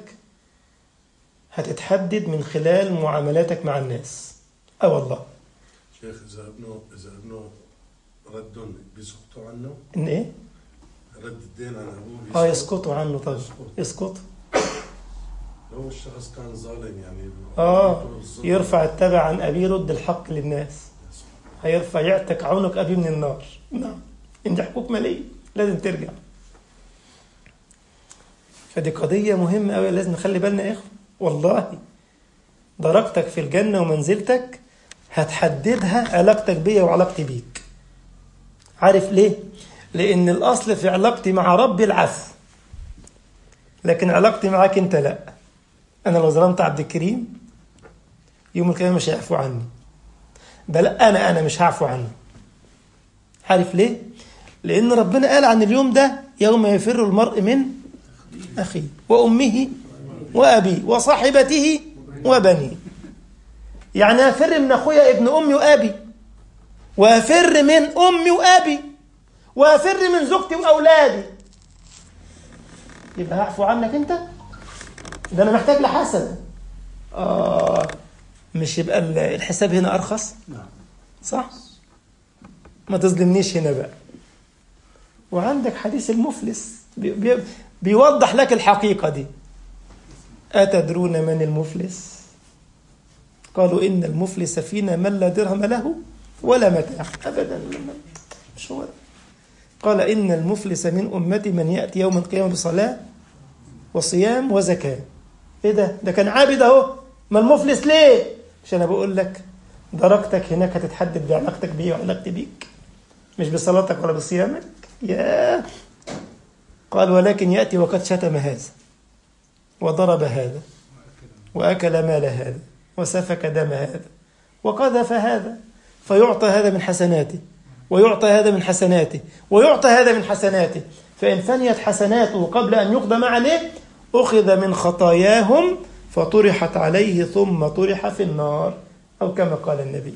هتتحدد من خلال معاملاتك مع الناس. أه والله. شيخ إذا ابنه إذا ابنه ردهم بيسقطوا عنه؟ إن إيه؟ رد الدين عن أبوه. آه يسقطوا عنه طبعا. يسقطوا. لو الشخص كان ظالم يعني. آه يرفع التبع عن أبيه، رد الحق للناس. هيرفع يعتق عنق أبيه من النار. نعم. إن دي حقوق مالية لازم ترجع. فدي قضية مهمة أوي لازم نخلي بالنا يا إخوة. والله درجتك في الجنة ومنزلتك هتحددها علاقتك بيا وعلاقتي بيك. عارف ليه؟ لأن الأصل في علاقتي مع ربي العفو، لكن علاقتي معاك أنت لا. أنا لو ظلمت عبد الكريم يوم القيامة مش هيعفو عني، بل أنا أنا مش هعفو عنه. عارف ليه؟ لأن ربنا قال عن اليوم ده يوم يفر المرء من أخيه وأمه وأبيه وصاحبته وبنيه. يعني أفر من أخويا ابن أمي وأبي، وأفر من أمي وأبي، وأفر من زوجتي وأولادي. يبقى هعفو عنك أنت؟ ده أنا محتاج لحسن. آه مش يبقى الحساب هنا أرخص؟ صح؟ ما تظلمنيش هنا بقى. وعندك حديث المفلس بي بي بيوضح لك الحقيقة دي. أتدرون من المفلس؟ قالوا إن المفلس فينا من لا درهم له ولا متاع. أبدا مش هو. قال إن المفلس من أمتي من يأتي يوم القيامة بصلاة وصيام وزكاة. إيه ده؟ ده كان عابد أهو. ما المفلس ليه؟ عشان أنا بقول لك درجتك هناك هتتحدد بعلاقتك بيه وعلاقتي بيك، مش بصلاتك ولا بصيامك. يا قال ولكن يأتي وقد شتم هذا وضرب هذا وأكل مال هذا وسفك دم هذا وقذف هذا، فيعطى هذا من حسناته ويعطى هذا من حسناته ويعطى هذا من حسناته، فإن فنيت حسناته قبل أن يقدم عليه أخذ من خطاياهم فطرحت عليه ثم طرح في النار، أو كما قال النبي.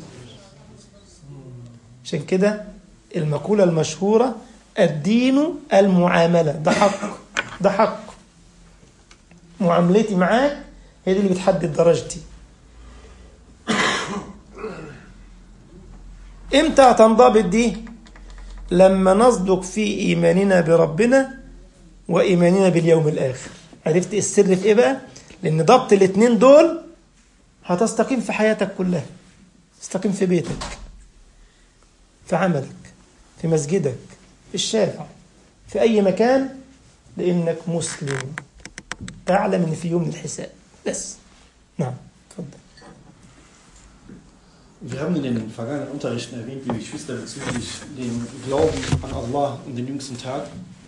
عشان كده المقولة المشهورة الدين المعاملة. ده حق، ده حق. معاملتي معاك هي دي اللي بتحدد درجتي. امتى تنضبط دي؟ لما نصدق في إيماننا بربنا وإيماننا باليوم الآخر. عرفت السر في إيه بقى؟ لأن ضبط الاثنين دول هتستقيم في حياتك كلها. تستقيم في بيتك، في عملك، في مسجدك، في الشارع، في أي مكان، لأنك مسلم أعلى من في يوم الحساب بس. نعم تفضل. Wir haben in den vergangenen Unterrichten erwähnt, liebe Geschwister, bezüglich dem Glauben an Allah und den jüngsten Tag.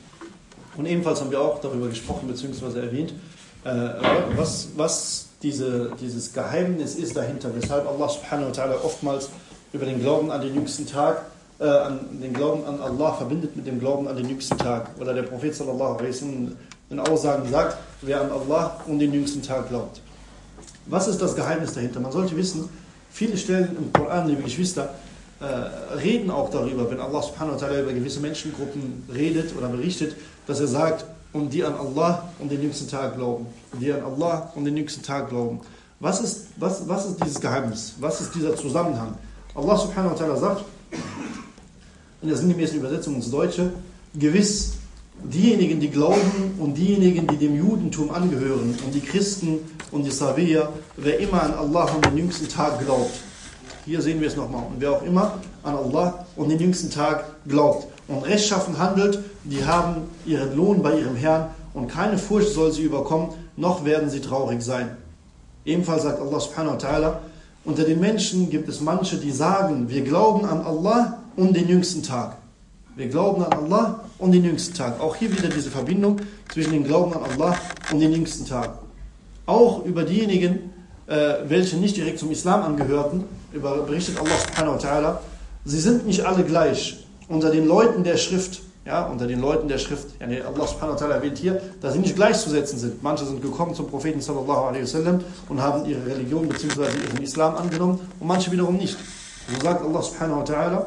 Und ebenfalls haben wir auch darüber gesprochen bzw. erwähnt, äh, was, was diese, dieses Geheimnis ist dahinter, weshalb Allah subhanahu wa ta'ala oftmals über den Glauben an den jüngsten Tag, äh, an den Glauben an Allah verbindet mit dem Glauben an den jüngsten Tag. Oder der Prophet sallallahu alaihi wasallam in Aussagen sagt, wer an Allah und den jüngsten Tag glaubt. Was ist das Geheimnis dahinter? Man sollte wissen, viele Stellen im Koran, liebe Geschwister, äh, reden auch darüber, wenn Allah subhanahu wa ta'ala über gewisse Menschengruppen redet oder berichtet, dass er sagt, und die an Allah und den jüngsten Tag glauben. Die an Allah und den jüngsten Tag glauben. Was ist, was, was ist dieses Geheimnis? Was ist dieser Zusammenhang? Allah subhanahu wa ta'ala sagt, in der sinngemäßen Übersetzung ins Deutsche, gewiss, diejenigen, die glauben und diejenigen, die dem Judentum angehören und die Christen und die Sabier, wer immer an Allah und den jüngsten Tag glaubt. Hier sehen wir es nochmal. Und wer auch immer an Allah und den jüngsten Tag glaubt und rechtschaffen handelt, die haben ihren Lohn bei ihrem Herrn und keine Furcht soll sie überkommen, noch werden sie traurig sein. Ebenfalls sagt Allah subhanahu wa ta'ala, unter den Menschen gibt es manche, die sagen, wir glauben an Allah und den jüngsten Tag. Wir glauben an Allah und den jüngsten Tag. Auch hier wieder diese Verbindung zwischen dem Glauben an Allah und den jüngsten Tag. Auch über diejenigen, äh, welche nicht direkt zum Islam angehörten, über, berichtet Allah subhanahu wa ta'ala, sie sind nicht alle gleich unter den Leuten der Schrift. Ja, unter den Leuten der Schrift. Ja, Allah subhanahu wa ta'ala erwähnt hier, dass sie nicht gleichzusetzen sind. Manche sind gekommen zum Propheten sallallahu alaihi wasallam und haben ihre Religion bzw. ihren Islam angenommen und manche wiederum nicht. So sagt Allah subhanahu wa ta'ala,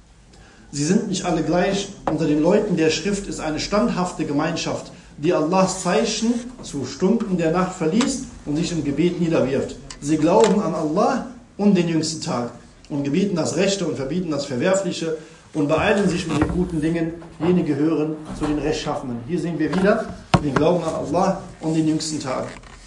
sie sind nicht alle gleich. Unter den Leuten der Schrift ist eine standhafte Gemeinschaft, die Allahs Zeichen zu Stunden der Nacht verliest und sich im Gebet niederwirft. Sie glauben an Allah und den jüngsten Tag und gebieten das Rechte und verbieten das Verwerfliche und beeilen sich mit den guten Dingen, jene gehören zu den Rechtschaffenen. Hier sehen wir wieder den Glauben an Allah und den jüngsten Tag.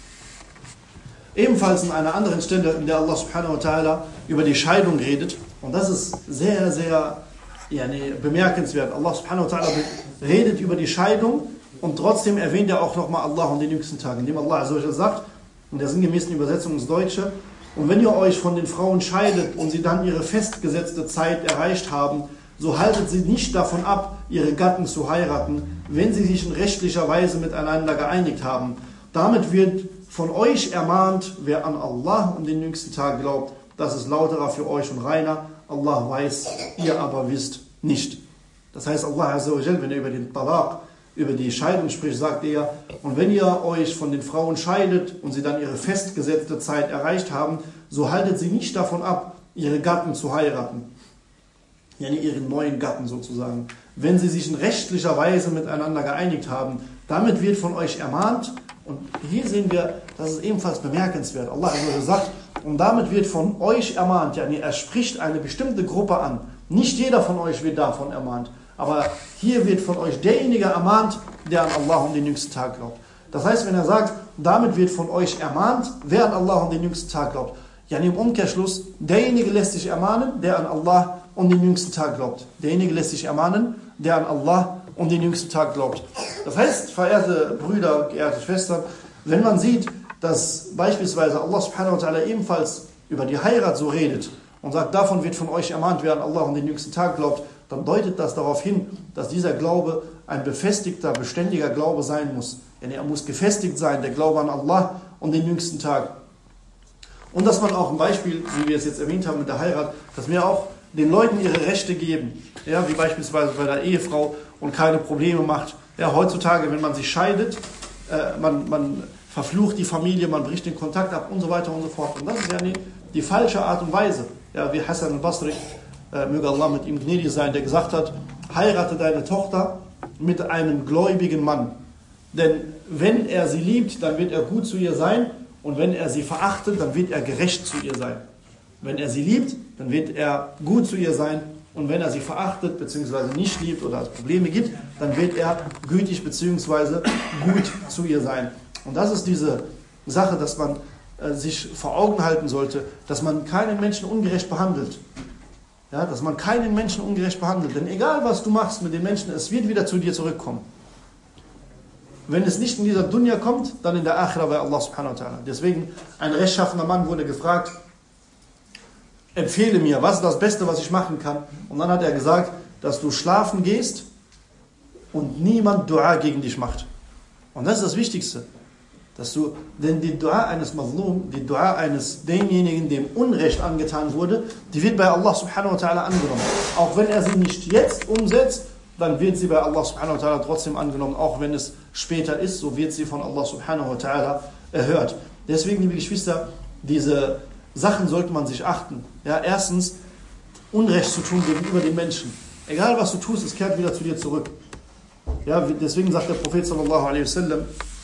Ebenfalls in einer anderen Stelle, in der Allah subhanahu wa ta'ala über die Scheidung redet, und das ist sehr, sehr ja, nee, bemerkenswert. Allah subhanahu wa ta'ala redet über die Scheidung und trotzdem erwähnt er auch nochmal Allah und den jüngsten Tag, indem Allah also sagt, in der sinngemäßen Übersetzung ins Deutsche, und wenn ihr euch von den Frauen scheidet und sie dann ihre festgesetzte Zeit erreicht haben, so haltet sie nicht davon ab, ihre Gatten zu heiraten, wenn sie sich in rechtlicher Weise miteinander geeinigt haben. Damit wird von euch ermahnt, wer an Allah und den jüngsten Tag glaubt, das ist lauterer für euch und reiner. Allah weiß, ihr aber wisst nicht. Das heißt, Allah Azza wa Jal, wenn er über den Talaq, über die Scheidung spricht, sagt er, und wenn ihr euch von den Frauen scheidet und sie dann ihre festgesetzte Zeit erreicht haben, so haltet sie nicht davon ab, ihre Gatten zu heiraten. Ja, ihren neuen Gatten sozusagen. Wenn sie sich in rechtlicher Weise miteinander geeinigt haben, damit wird von euch ermahnt. Und hier sehen wir, das ist ebenfalls bemerkenswert. Allah sagt, und damit wird von euch ermahnt. Ja, er spricht eine bestimmte Gruppe an. Nicht jeder von euch wird davon ermahnt. Aber hier wird von euch derjenige ermahnt, der an Allah und den jüngsten Tag glaubt. Das heißt, wenn er sagt, damit wird von euch ermahnt, wer an Allah und den jüngsten Tag glaubt. Ja, im Umkehrschluss, derjenige lässt sich ermahnen, der an Allah und den jüngsten Tag glaubt. Derjenige lässt sich ermahnen, der an Allah und den jüngsten Tag glaubt. Das heißt, verehrte Brüder, geehrte Schwestern, wenn man sieht, dass beispielsweise Allah subhanahu wa ta'ala ebenfalls über die Heirat so redet und sagt, davon wird von euch ermahnt, wer an Allah und den jüngsten Tag glaubt, dann deutet das darauf hin, dass dieser Glaube ein befestigter, beständiger Glaube sein muss. Denn er muss gefestigt sein, der Glaube an Allah und den jüngsten Tag. Und dass man auch ein Beispiel, wie wir es jetzt erwähnt haben mit der Heirat, dass wir auch den Leuten ihre Rechte geben. Ja, wie beispielsweise bei der Ehefrau und keine Probleme macht. Ja, heutzutage, wenn man sich scheidet, äh, man, man verflucht die Familie, man bricht den Kontakt ab und so weiter und so fort. Und das ist ja die, die falsche Art und Weise. Ja, wie Hassan al-Basri, äh, möge Allah mit ihm gnädig sein, der gesagt hat, heirate deine Tochter mit einem gläubigen Mann. Denn wenn er sie liebt, dann wird er gut zu ihr sein. Und wenn er sie verachtet, dann wird er gerecht zu ihr sein. Wenn er sie liebt, dann wird er gut zu ihr sein. Und wenn er sie verachtet bzw. nicht liebt oder es Probleme gibt, dann wird er gütig bzw. gut zu ihr sein. Und das ist diese Sache, dass man äh, sich vor Augen halten sollte, dass man keinen Menschen ungerecht behandelt. Ja, dass man keinen Menschen ungerecht behandelt. Denn egal was du machst mit den Menschen, es wird wieder zu dir zurückkommen. wenn es nicht in dieser Dunya kommt, dann in der Akhira bei Allah subhanahu wa ta'ala. Deswegen, ein rechtschaffener Mann wurde gefragt, empfehle mir, was ist das Beste, was ich machen kann? Und dann hat er gesagt, dass du schlafen gehst und niemand Dua gegen dich macht. Und das ist das Wichtigste. Dass du, denn die Dua eines Mazlum, die Dua eines demjenigen, dem Unrecht angetan wurde, die wird bei Allah subhanahu wa ta'ala angenommen. Auch wenn er sie nicht jetzt umsetzt, dann wird sie bei Allah subhanahu wa ta'ala trotzdem angenommen. Auch wenn es später ist, so wird sie von Allah subhanahu wa ta'ala erhört. Deswegen, liebe Geschwister, diese Sachen sollte man sich achten. Ja, erstens, Unrecht zu tun gegenüber den Menschen. Egal was du tust, es kehrt wieder zu dir zurück. Ja, deswegen sagt der Prophet sallallahu alaihi wasallam,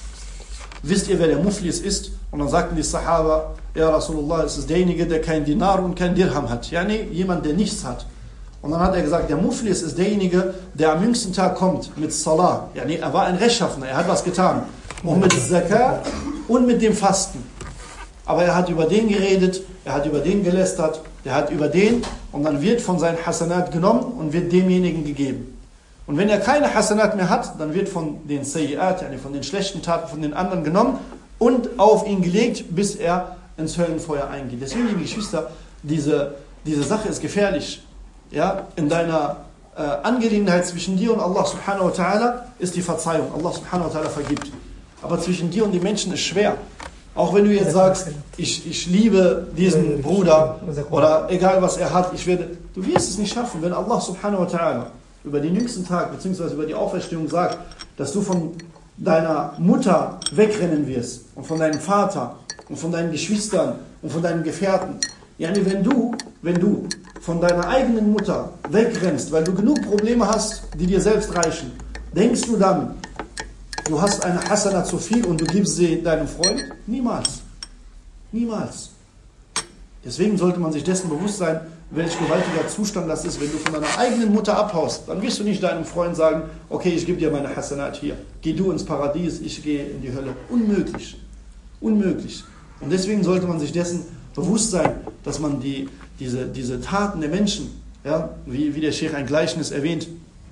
wisst ihr, wer der Muflis ist? Und dann sagten die Sahaba, ja Rasulullah, es ist derjenige, der kein Dinar und kein Dirham hat. Ja, nee, jemand, der nichts hat. Und dann hat er gesagt, der Muflis ist derjenige, der am jüngsten Tag kommt mit Salah. Ja, nee, er war ein Rechtschaffener, er hat was getan. Und mit Zakat und mit dem Fasten. Aber er hat über den geredet, er hat über den gelästert, er hat über den, und dann wird von seinen Hasanat genommen und wird demjenigen gegeben. Und wenn er keine Hasanat mehr hat, dann wird von den Sayyi'at, yani von den schlechten Taten von den anderen genommen und auf ihn gelegt, bis er ins Höllenfeuer eingeht. Deswegen, liebe Geschwister, diese, diese Sache ist gefährlich. Ja, in deiner äh, Angelegenheit zwischen dir und Allah subhanahu wa ta'ala ist die Verzeihung. Allah subhanahu wa ta'ala vergibt. Aber zwischen dir und den Menschen ist schwer. Auch wenn du jetzt sagst, ich, ich liebe diesen Bruder oder egal was er hat, ich werde, du wirst es nicht schaffen, wenn Allah subhanahu wa ta'ala über den jüngsten Tag bzw. über die Auferstehung sagt, dass du von deiner Mutter wegrennen wirst und von deinem Vater und von deinen Geschwistern und von deinen Gefährten. Yani wenn du, wenn du von deiner eigenen Mutter wegrennst, weil du genug Probleme hast, die dir selbst reichen, denkst du dann, du hast eine Hasana zu viel und du gibst sie deinem Freund? Niemals. Niemals. Deswegen sollte man sich dessen bewusst sein, welch gewaltiger Zustand das ist, wenn du von deiner eigenen Mutter abhaust. Dann wirst du nicht deinem Freund sagen, okay, ich gebe dir meine Hasanat hier. Geh du ins Paradies, ich gehe in die Hölle. Unmöglich. Unmöglich. Und deswegen sollte man sich dessen bewusst sein, dass man die, diese, diese Taten der Menschen, ja, wie, wie der Sheikh ein Gleichnis erwähnt,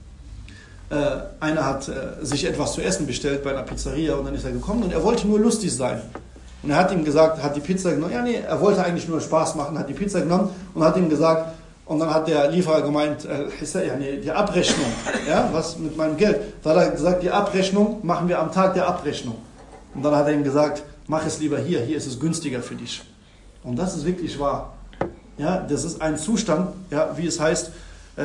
äh, einer hat äh, sich etwas zu essen bestellt bei einer Pizzeria und dann ist er gekommen und er wollte nur lustig sein. Und er hat ihm gesagt, hat die Pizza genommen, ja nee, er wollte eigentlich nur Spaß machen, hat die Pizza genommen und hat ihm gesagt, und dann hat der Lieferer gemeint, äh, ja, nee, die Abrechnung, ja, was mit meinem Geld? Da hat er gesagt, die Abrechnung machen wir am Tag der Abrechnung. Und dann hat er ihm gesagt, mach es lieber hier, hier ist es günstiger für dich. Und das ist wirklich wahr. Ja, das ist ein Zustand, ja, wie es heißt, äh,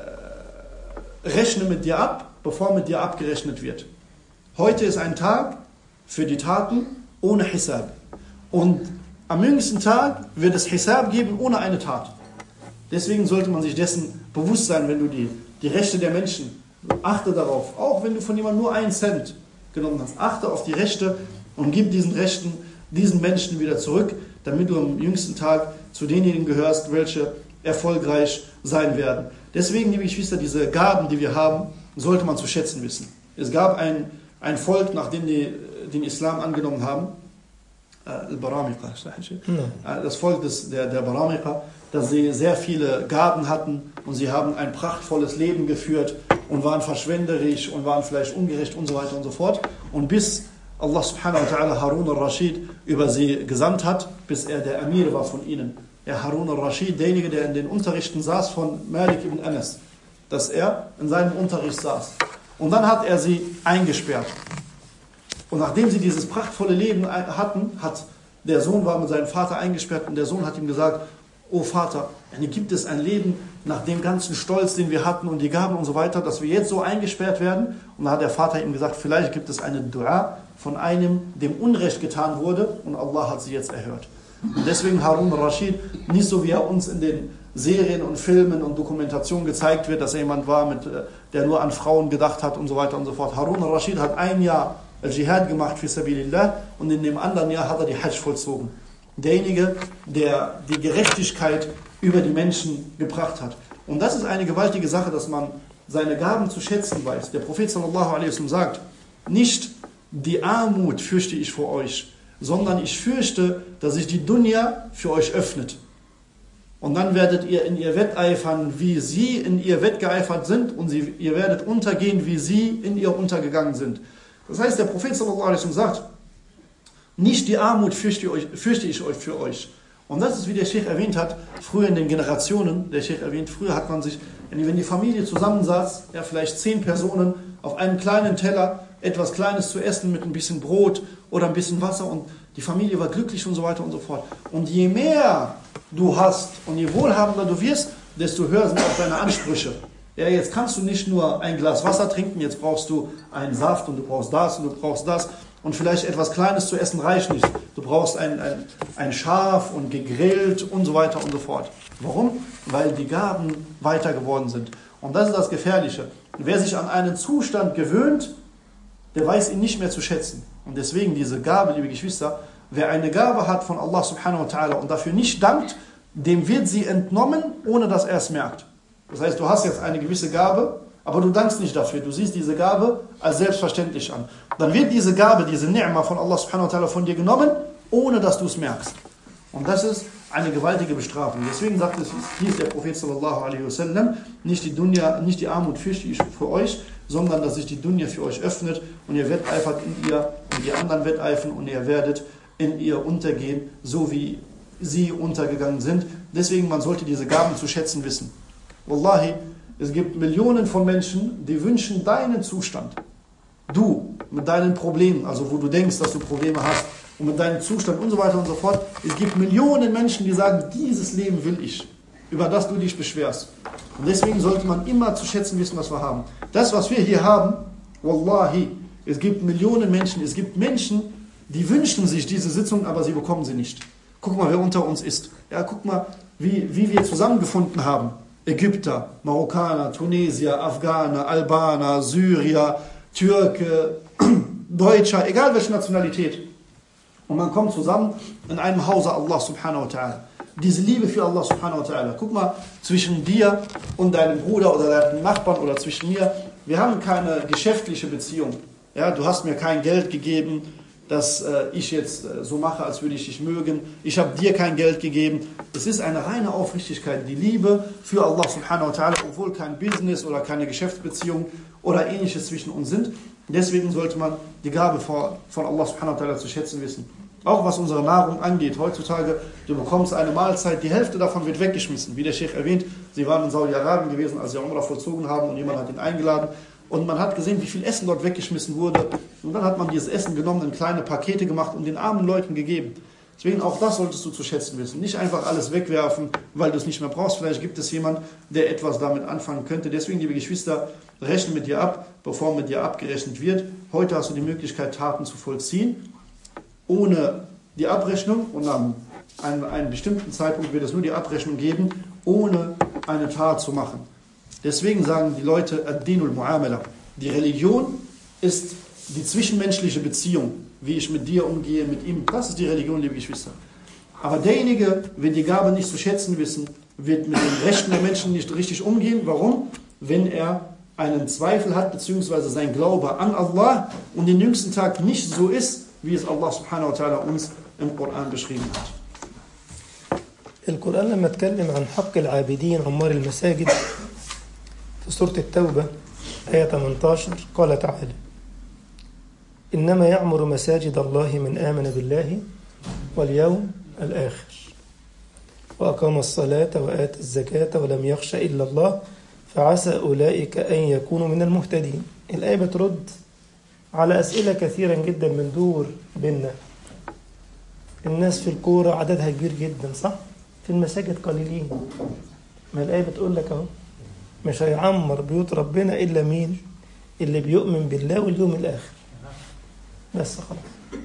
rechne mit dir ab, bevor mit dir abgerechnet wird. Heute ist ein Tag für die Taten ohne Hisab. Und am jüngsten Tag wird es Hisab geben ohne eine Tat. Deswegen sollte man sich dessen bewusst sein, wenn du die, die Rechte der Menschen, achte darauf, auch wenn du von jemandem nur einen Cent genommen hast, achte auf die Rechte und gib diesen Rechten, diesen Menschen wieder zurück, damit du am jüngsten Tag zu denjenigen gehörst, welche erfolgreich sein werden. Deswegen, liebe Geschwister, diese Gaben, die wir haben, sollte man zu schätzen wissen. Es gab ein, ein Volk, nachdem die den Islam angenommen haben, Al-Baramiqa, das Volk des, der, der Baramiqa, dass sie sehr viele Gaben hatten und sie haben ein prachtvolles Leben geführt und waren verschwenderisch und waren vielleicht ungerecht und so weiter und so fort. Und bis Allah subhanahu wa ta'ala Harun al-Rashid über sie gesandt hat, bis er der Amir war von ihnen. Ja, Harun al-Rashid, derjenige, der in den Unterrichten saß von Malik ibn Anas, dass er in seinem Unterricht saß. Und dann hat er sie eingesperrt. Und nachdem sie dieses prachtvolle Leben hatten, hat der Sohn war mit seinem Vater eingesperrt und der Sohn hat ihm gesagt, oh Vater, gibt es ein Leben nach dem ganzen Stolz, den wir hatten und die Gaben und so weiter, dass wir jetzt so eingesperrt werden? Und dann hat der Vater ihm gesagt, vielleicht gibt es eine Dua von einem, dem Unrecht getan wurde und Allah hat sie jetzt erhört. Und deswegen Harun al-Rashid, nicht so wie er uns in den Serien und Filmen und Dokumentationen gezeigt wird, dass er jemand war, mit, der nur an Frauen gedacht hat und so weiter und so fort. Harun al-Rashid hat ein Jahr Al-Jihad gemacht für Sabilillah und in dem anderen Jahr hat er die Hajj vollzogen. Derjenige, der die Gerechtigkeit über die Menschen gebracht hat. Und das ist eine gewaltige Sache, dass man seine Gaben zu schätzen weiß. Der Prophet sallallahu alaihi wasallam sagt, nicht die Armut fürchte ich vor euch, sondern ich fürchte, dass sich die Dunya für euch öffnet. Und dann werdet ihr in ihr wetteifern, wie sie in ihr wettgeeifert sind und sie, ihr werdet untergehen, wie sie in ihr untergegangen sind. Das heißt, der Prophet sallallahu alaihi wasallam sagt, nicht die Armut fürchte ich, euch, fürchte ich euch für euch. Und das ist, wie der Sheikh erwähnt hat, früher in den Generationen, der Sheikh erwähnt, früher hat man sich, wenn die Familie zusammensaß, ja vielleicht zehn Personen auf einem kleinen Teller, etwas Kleines zu essen mit ein bisschen Brot oder ein bisschen Wasser und die Familie war glücklich und so weiter und so fort. Und je mehr du hast und je wohlhabender du wirst, desto höher sind auch deine Ansprüche. Ja, jetzt kannst du nicht nur ein Glas Wasser trinken, jetzt brauchst du einen Saft und du brauchst das und du brauchst das. Und vielleicht etwas Kleines zu essen reicht nicht. Du brauchst ein, ein, ein Schaf und gegrillt und so weiter und so fort. Warum? Weil die Gaben weiter geworden sind. Und das ist das Gefährliche. Wer sich an einen Zustand gewöhnt, der weiß ihn nicht mehr zu schätzen. Und deswegen diese Gabe, liebe Geschwister, wer eine Gabe hat von Allah subhanahu wa ta'ala und dafür nicht dankt, dem wird sie entnommen, ohne dass er es merkt. Das heißt, du hast jetzt eine gewisse Gabe, aber du dankst nicht dafür. Du siehst diese Gabe als selbstverständlich an. Dann wird diese Gabe, diese Ni'ma von Allah subhanahu wa ta'ala von dir genommen, ohne dass du es merkst. Und das ist eine gewaltige Bestrafung. Deswegen sagt es, hieß der Prophet sallallahu alaihi wasallam, nicht die Dunya, nicht die Armut fürchte ich für euch, sondern dass sich die Dunya für euch öffnet und ihr wetteifert in ihr und die anderen wetteifern und ihr werdet in ihr untergehen, so wie sie untergegangen sind. Deswegen, man sollte diese Gaben zu schätzen wissen. Wallahi, es gibt Millionen von Menschen, die wünschen deinen Zustand. Du, mit deinen Problemen, also wo du denkst, dass du Probleme hast, und mit deinem Zustand und so weiter und so fort. Es gibt Millionen Menschen, die sagen, dieses Leben will ich, über das du dich beschwerst. Und deswegen sollte man immer zu schätzen wissen, was wir haben. Das, was wir hier haben, Wallahi, es gibt Millionen Menschen, es gibt Menschen, die wünschen sich diese Sitzung, aber sie bekommen sie nicht. Guck mal, wer unter uns ist. Ja, guck mal, wie, wie wir zusammengefunden haben. Ägypter, Marokkaner, Tunesier, Afghaner, Albaner, Syrier, Türke, Deutscher, egal welche Nationalität. Und man kommt zusammen in einem Hause Allah subhanahu wa ta'ala. Diese Liebe für Allah subhanahu wa ta'ala. Guck mal, zwischen dir und deinem Bruder oder deinem Nachbarn oder zwischen mir, wir haben keine geschäftliche Beziehung. Ja, du hast mir kein Geld gegeben, dass äh, ich jetzt äh, so mache, als würde ich dich mögen. Ich habe dir kein Geld gegeben. Es ist eine reine Aufrichtigkeit, die Liebe für Allah subhanahu wa ta'ala, obwohl kein Business oder keine Geschäftsbeziehung oder ähnliches zwischen uns sind. Deswegen sollte man die Gabe von Allah subhanahu wa ta'ala zu schätzen wissen. Auch was unsere Nahrung angeht. Heutzutage, du bekommst eine Mahlzeit, die Hälfte davon wird weggeschmissen. Wie der Sheikh erwähnt, sie waren in Saudi-Arabien gewesen, als sie Umrah vollzogen haben und jemand hat ihn eingeladen. Und man hat gesehen, wie viel Essen dort weggeschmissen wurde. Und dann hat man dieses Essen genommen, in kleine Pakete gemacht und den armen Leuten gegeben. Deswegen auch das solltest du zu schätzen wissen. Nicht einfach alles wegwerfen, weil du es nicht mehr brauchst. Vielleicht gibt es jemand, der etwas damit anfangen könnte. Deswegen, liebe Geschwister, rechne mit dir ab, bevor mit dir abgerechnet wird. Heute hast du die Möglichkeit, Taten zu vollziehen, ohne die Abrechnung. Und an einem, einem bestimmten Zeitpunkt wird es nur die Abrechnung geben, ohne eine Tat zu machen. Deswegen sagen die Leute, Ad-Dinul Mu'amala. Die Religion ist die zwischenmenschliche Beziehung, wie ich mit dir umgehe, mit ihm. Das ist die Religion, liebe Geschwister. Aber derjenige wird die Gabe nicht zu schätzen wissen, wird mit den Rechten der Menschen nicht richtig umgehen. Warum? Wenn er einen Zweifel hat, beziehungsweise sein Glaube an Allah und den jüngsten Tag nicht so ist, wie es Allah subhanahu wa ta'ala uns im Koran beschrieben hat. القرآن لما اتكلم عن حق العابدين عمار المساجد في سورة التوبة آية ثمانية عشر قال تعالى: إنما يعمر مساجد الله من آمن بالله واليوم الآخر وأقام الصلاة وآتى الزكاة ولم يخش إلا الله فعسى أولئك أن يكونوا من المهتدين. الآية بترد على أسئلة كثيرا جدا من دور بيننا. الناس في الكورة عددها كبير جدا، صح؟ في المساجد قليلين. ما الآية بتقول لك أهو، مش هيعمر بيوت ربنا إلا مين؟ اللي بيؤمن بالله واليوم الآخر. بس خلاص.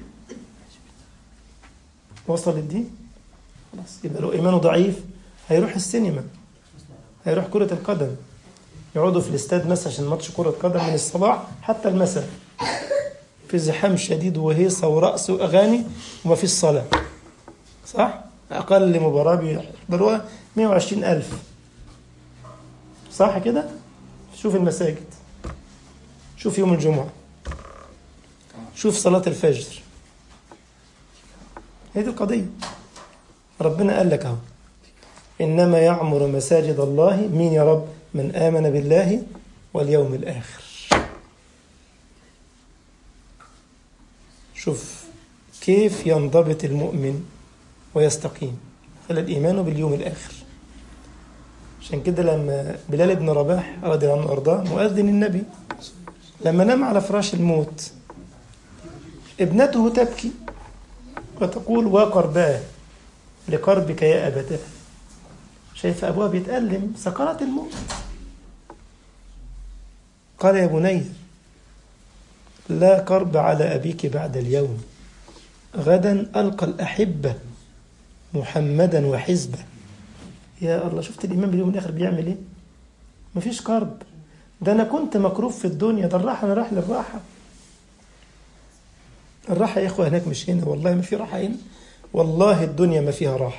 وصلت دي؟ خلاص. يبقى لو إيمانه ضعيف هيروح السينما، هيروح كرة القدم، يقعدوا في الاستاد مثلا عشان ماتش كرة قدم من الصباح حتى المساء، في زحام شديد وهيصة ورقص وأغاني وما فيش صلاة، صح؟ أقل مباراة بيحضروها مئة وعشرين ألف، صح كده؟ شوف المساجد، شوف يوم الجمعة، شوف صلاة الفجر. هي دي القضية. ربنا قال لك اهو: إنما يعمر مساجد الله مين يا رب؟ من آمن بالله واليوم الآخر. شوف كيف ينضبط المؤمن ويستقيم على الإيمان باليوم الآخر. عشان كده لما بلال بن رباح رضي الله عنه وأرضاه مؤذن النبي لما نام على فراش الموت ابنته تبكي وتقول وقرباه لقربك يا أبتاه. شايف أبوها بيتألم سكرات الموت. قال يا بني لا قرب على أبيك بعد اليوم، غدا ألقى الأحبة محمدا وحزبه. يا الله، شفت الإيمان باليوم الآخر بيعمل إيه؟ مفيش قرب. ده أنا كنت مكروب في الدنيا، ده الراحة أنا راح للراحة. الراحة يا إخوة هناك مش هنا، والله ما في راحة هنا، والله الدنيا ما فيها راحة.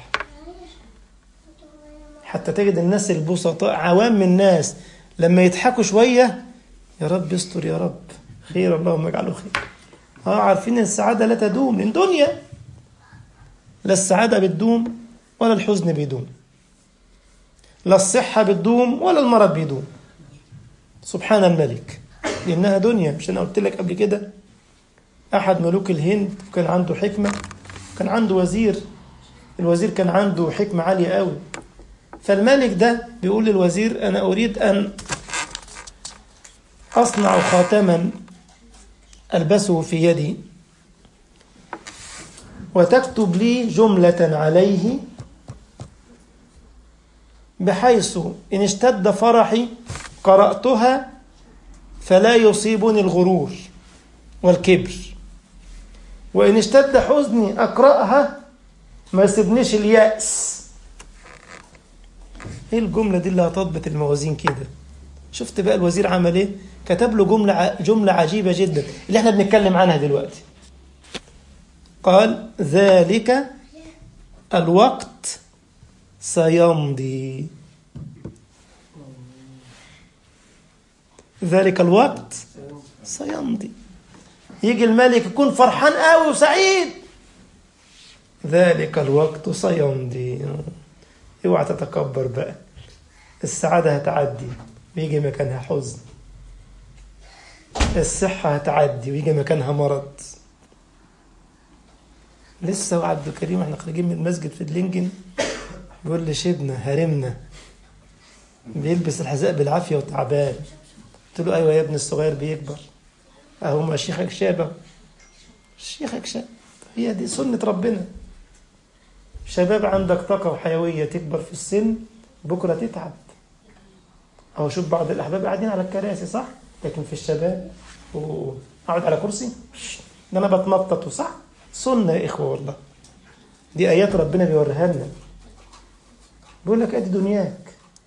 حتى تجد الناس البسطاء عوام الناس لما يضحكوا شوية يا رب يستر يا رب خير اللهم اجعله خير. اه عارفين السعادة لا تدوم، لأن دنيا لا السعادة بتدوم ولا الحزن بيدوم، لا الصحة بتدوم ولا المرض بيدوم. سبحان الملك، لأنها دنيا. مش أنا قلت لك قبل كده أحد ملوك الهند كان عنده حكمة، كان عنده وزير، الوزير كان عنده حكمة عالية قوي. فالملك ده بيقول للوزير أنا أريد أن أصنع خاتما ألبسه في يدي وتكتب لي جملة عليه بحيث إن اشتد فرحي قرأتها فلا يصيبني الغرور والكبر، وإن اشتد حزني أقرأها ما يصيبنيش اليأس. ايه الجملة دي اللي هتضبط الموازين كده؟ شفت بقى الوزير عمل ايه؟ كتب له جملة جملة عجيبة جدا اللي احنا بنتكلم عنها دلوقتي. قال ذلك الوقت سيمضي، ذلك الوقت سيمضي. يجي الملك يكون فرحان قوي وسعيد، ذلك الوقت سيمضي. اوعى تتكبر بقى، السعادة هتعدي ويجي مكانها حزن، الصحة هتعدي ويجي مكانها مرض. لسه وعبد الكريم احنا خارجين من المسجد في دلينجن بيقول لي شبنا هرمنا بيلبس الحذاء بالعافية وتعبان. قلت له ايوه يا ابني الصغير بيكبر اهو، ما شيخك شابه، شيخك شاب، هي دي سنة ربنا. شباب عندك طاقة وحيوية، تكبر في السن بكرة تتعب. أو شوف بعض الأحباب قاعدين على الكراسي صح، لكن في الشباب أقعد على كرسي ده أنا بتنطط صح. سنة يا إخوة والله، دي آيات ربنا بيوريها لنا، بيقول لك أدي دنياك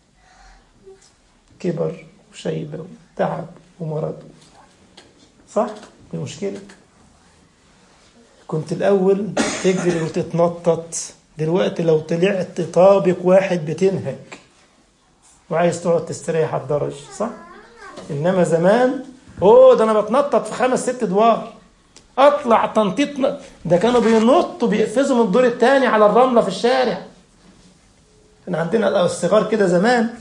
كبر وشيبة وتعب ومرض صح. دي مشكلة. كنت الأول تجري وتتنطط، دلوقتي لو طلعت طابق واحد بتنهك وعايز تقعد تستريح على الدرج صح. إنما زمان أوه ده أنا بتنطط في خمس ست دوار، أطلع تنطيط. ده كانوا بينطوا بيقفزوا من الدور الثاني على الرملة في الشارع. كان عندنا الصغار كده زمان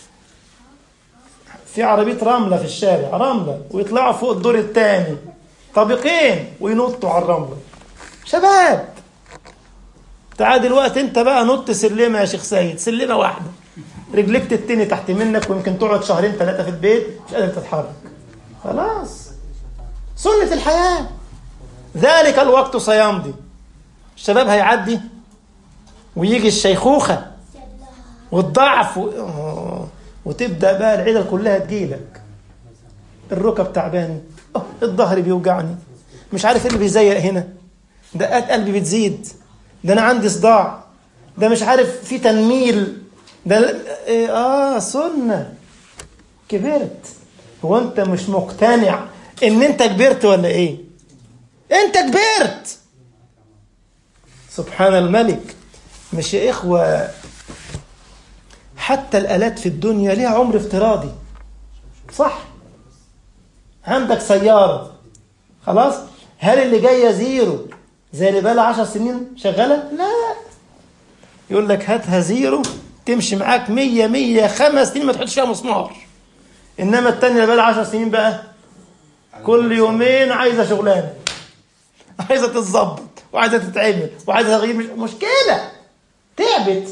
في عربية رملة في الشارع، رملة، ويطلعوا فوق الدور الثاني طابقين وينطوا على الرملة. شباب تعال دلوقتي انت بقى نط سلمة يا شيخ سيد، سلمة واحدة رجلك تتني تحت منك ويمكن تقعد شهرين ثلاثة في البيت مش قادر تتحرك. خلاص سنة الحياة. ذلك الوقت سيمضي، الشباب هيعدي ويجي الشيخوخة والضعف و... وتبدأ بقى العيلة كلها تجيلك، الركب تعباني، الظهر بيوجعني، مش عارف ايه اللي بيزيق هنا، دقات قلبي بتزيد، ده انا عندي صداع، ده مش عارف في تنميل، ده إيه اه سنة. كبرت. هو انت مش مقتنع ان انت كبرت ولا ايه؟ انت كبرت. سبحان الملك. مش يا اخوة حتى الآلات في الدنيا ليها عمر افتراضي صح. عندك سيارة خلاص، هل اللي جاية زيرو زي اللي بقى لها عشر سنين شغالة؟ لا، يقول لك هاتها زيرو تمشي معاك مية مية خمس سنين ما تحطش فيها مسمار. إنما التانية اللي بقى لها عشر سنين بقى كل يومين عايزة شغلانة، عايزة تتظبط وعايزة تتعمل وعايزة تغيير، مش مشكلة، تعبت.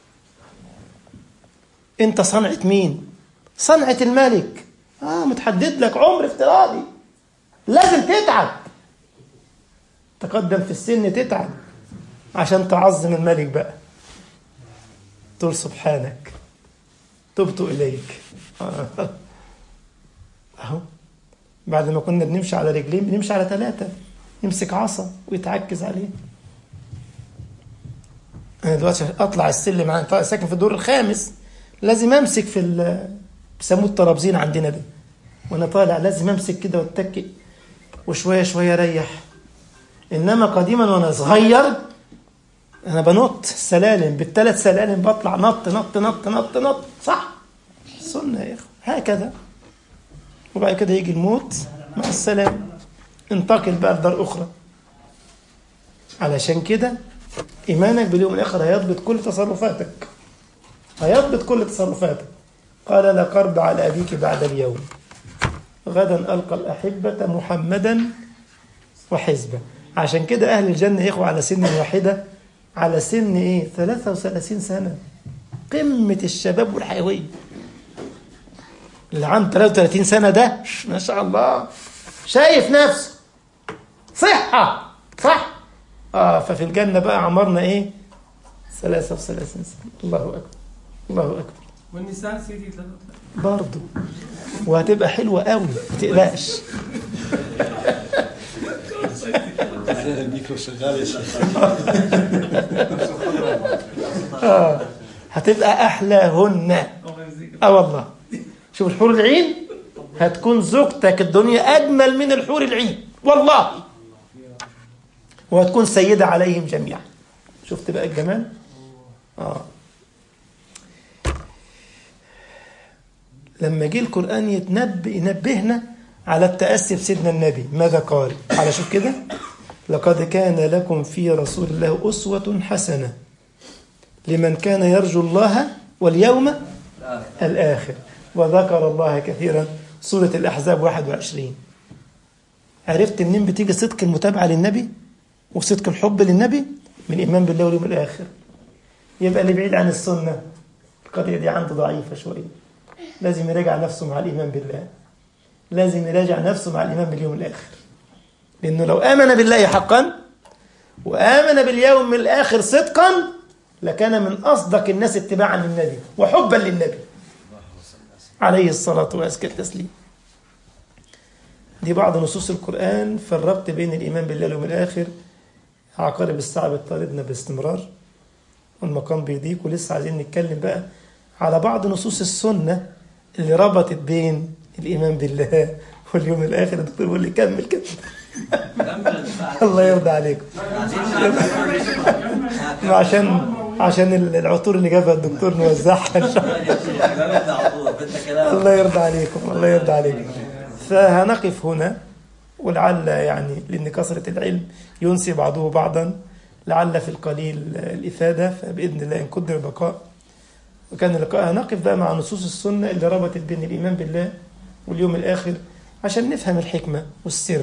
انت صنعة مين؟ صنعة الملك. اه متحدد لك عمر افتراضي، لازم تتعب، تقدم في السن تتعب عشان تعظم الملك بقى، تقول سبحانك تبت إليك. اهو بعد ما كنا بنمشي على رجلين بنمشي على ثلاثة، يمسك عصا ويتعكز عليه. انا دلوقتي اطلع السلم، انا ساكن في الدور الخامس، لازم امسك في ال بيسموه الترابزين عندنا ده، وانا طالع لازم امسك كده واتكئ وشويه شويه اريح. انما قديما وانا صغير انا بنط السلالم بالثلاث سلالم، بطلع نط نط نط نط نط، صح؟ سنه يا اخو هكذا. وبعد كده يجي الموت، مع السلامه، انتقل بقى لدار اخرى. علشان كده ايمانك باليوم الاخر هيضبط كل تصرفاتك، هيضبط كل تصرفاتك. قال لا قرب على أبيك بعد اليوم، غدا ألقى الأحبة محمدا وحزبه. عشان كده أهل الجنة يخوا على سن واحدة، على سن إيه؟ ثلاثة وثلاثين سنة، قمة الشباب والحيوية. اللي عنده ثلاثة وثلاثين سنة ده ما شاء الله شايف نفسه صحة، صح؟ آه ففي الجنة بقى عمرنا إيه؟ ثلاثة وثلاثين سنة. الله أكبر، الله أكبر. والنساء سيدي برضو، وهتبقى حلوة قوي، ما تقلقش. آه. هتبقى أحلاهن. اه والله، شوف الحور العين هتكون زوجتك الدنيا أجمل من الحور العين والله، وهتكون سيدة عليهم جميعا. شفت بقى الجمال؟ آه. لما جه القرآن يتنبه ينبهنا على التأسي بسيدنا النبي، ماذا قال؟ على شوف كده، لقد كان لكم في رسول الله أسوة حسنة لمن كان يرجو الله واليوم الآخر وذكر الله كثيرا. سورة الأحزاب واحد وعشرين. عرفت منين بتيجي صدق المتابعة للنبي وصدق الحب للنبي؟ من إيمان بالله واليوم الآخر. يبقى اللي بعيد عن السنة القضية دي عنده ضعيفة شوية، لازم يراجع نفسه مع الإيمان بالله، لازم يراجع نفسه مع الإيمان باليوم الآخر. لأنه لو آمن بالله حقا وآمن باليوم الآخر صدقا لكان من أصدق الناس اتباعا للنبي وحبا للنبي عليه الصلاة وأزكى التسليم. دي بعض نصوص القرآن في الربط بين الإيمان بالله واليوم الآخر. عقارب الساعة بتطاردنا باستمرار والمقام بيضيق، ولسه عايزين نتكلم بقى على بعض نصوص السنة اللي ربطت بين الإيمان بالله واليوم الآخر. الدكتور بيقول لي كمل كمل. الله يرضى عليكم. عشان عشان العطور اللي جابها الدكتور نوزعها إن شاء الله. الله يرضى عليكم، الله يرضى عليكم. فهنقف هنا، ولعل يعني لأن كثرة العلم ينسي بعضه بعضا، لعل في القليل الإفادة، فبإذن الله إن قدر البقاء وكان اللقاء هنقف بقى مع نصوص السنة اللي ربطت بين الإيمان بالله واليوم الآخر عشان نفهم الحكمة والسر.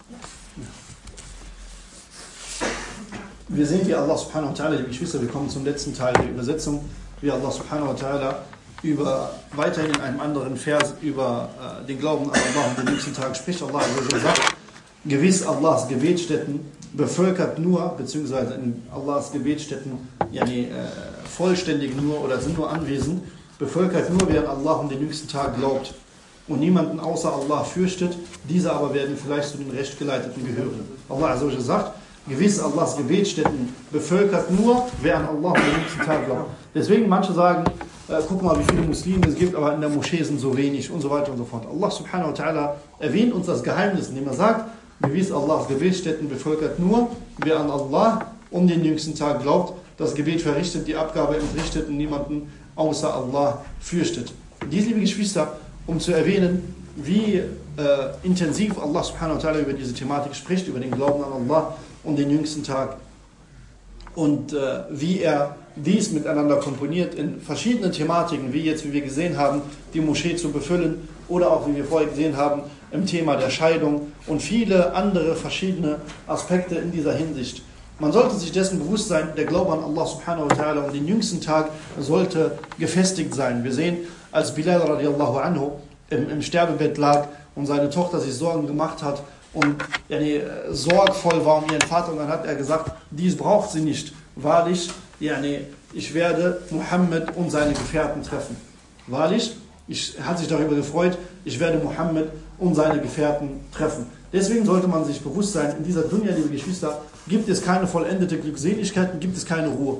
Wir sehen, wie Allah subhanahu wa ta'ala, liebe Geschwister, wir kommen zum letzten Teil der Übersetzung, wie Allah subhanahu wa ta'ala über, weiterhin in einem anderen Vers über äh, den Glauben an Allah und den nächsten Tag spricht. Allah sagt, gewiss Allahs Gebetsstätten bevölkert nur, beziehungsweise in Allahs Gebetsstätten yani, äh, vollständig nur oder sind nur anwesend, bevölkert nur, wer an Allah und den jüngsten Tag glaubt und niemanden außer Allah fürchtet, diese aber werden vielleicht zu den Rechtgeleiteten gehören. Allah also sagt, gewiss Allahs Gebetsstätten bevölkert nur, wer an Allah und den jüngsten Tag glaubt. Deswegen manche sagen, äh, guck mal, wie viele Muslime es gibt, aber in der Moschee sind so wenig und so weiter und so fort. Allah subhanahu wa ta'ala erwähnt uns das Geheimnis, indem er sagt, gewiss Allahs Gebetsstätten bevölkert nur, wer an Allah und den jüngsten Tag glaubt, das Gebet verrichtet, die Abgabe entrichtet und niemanden außer Allah fürchtet. Dies, liebe Geschwister, um zu erwähnen, wie äh, intensiv Allah subhanahu wa ta'ala über diese Thematik spricht, über den Glauben an Allah und den jüngsten Tag und äh, wie er dies miteinander komponiert in verschiedenen Thematiken, wie jetzt, wie wir gesehen haben, die Moschee zu befüllen oder auch, wie wir vorher gesehen haben, im Thema der Scheidung und viele andere verschiedene Aspekte in dieser Hinsicht. Man sollte sich dessen bewusst sein, der Glaube an Allah subhanahu wa ta'ala und den jüngsten Tag sollte gefestigt sein. Wir sehen, als Bilal radiallahu anhu im, im Sterbebett lag und seine Tochter sich Sorgen gemacht hat und yani, sorgvoll war um ihren Vater, und dann hat er gesagt, dies braucht sie nicht. Wahrlich, yani, ich werde Muhammad und seine Gefährten treffen. Wahrlich, ich, er hat sich darüber gefreut, ich werde Muhammad und seine Gefährten treffen. Deswegen sollte man sich bewusst sein, in dieser Dunya, liebe Geschwister, gibt es keine vollendete Glückseligkeit, gibt es keine Ruhe.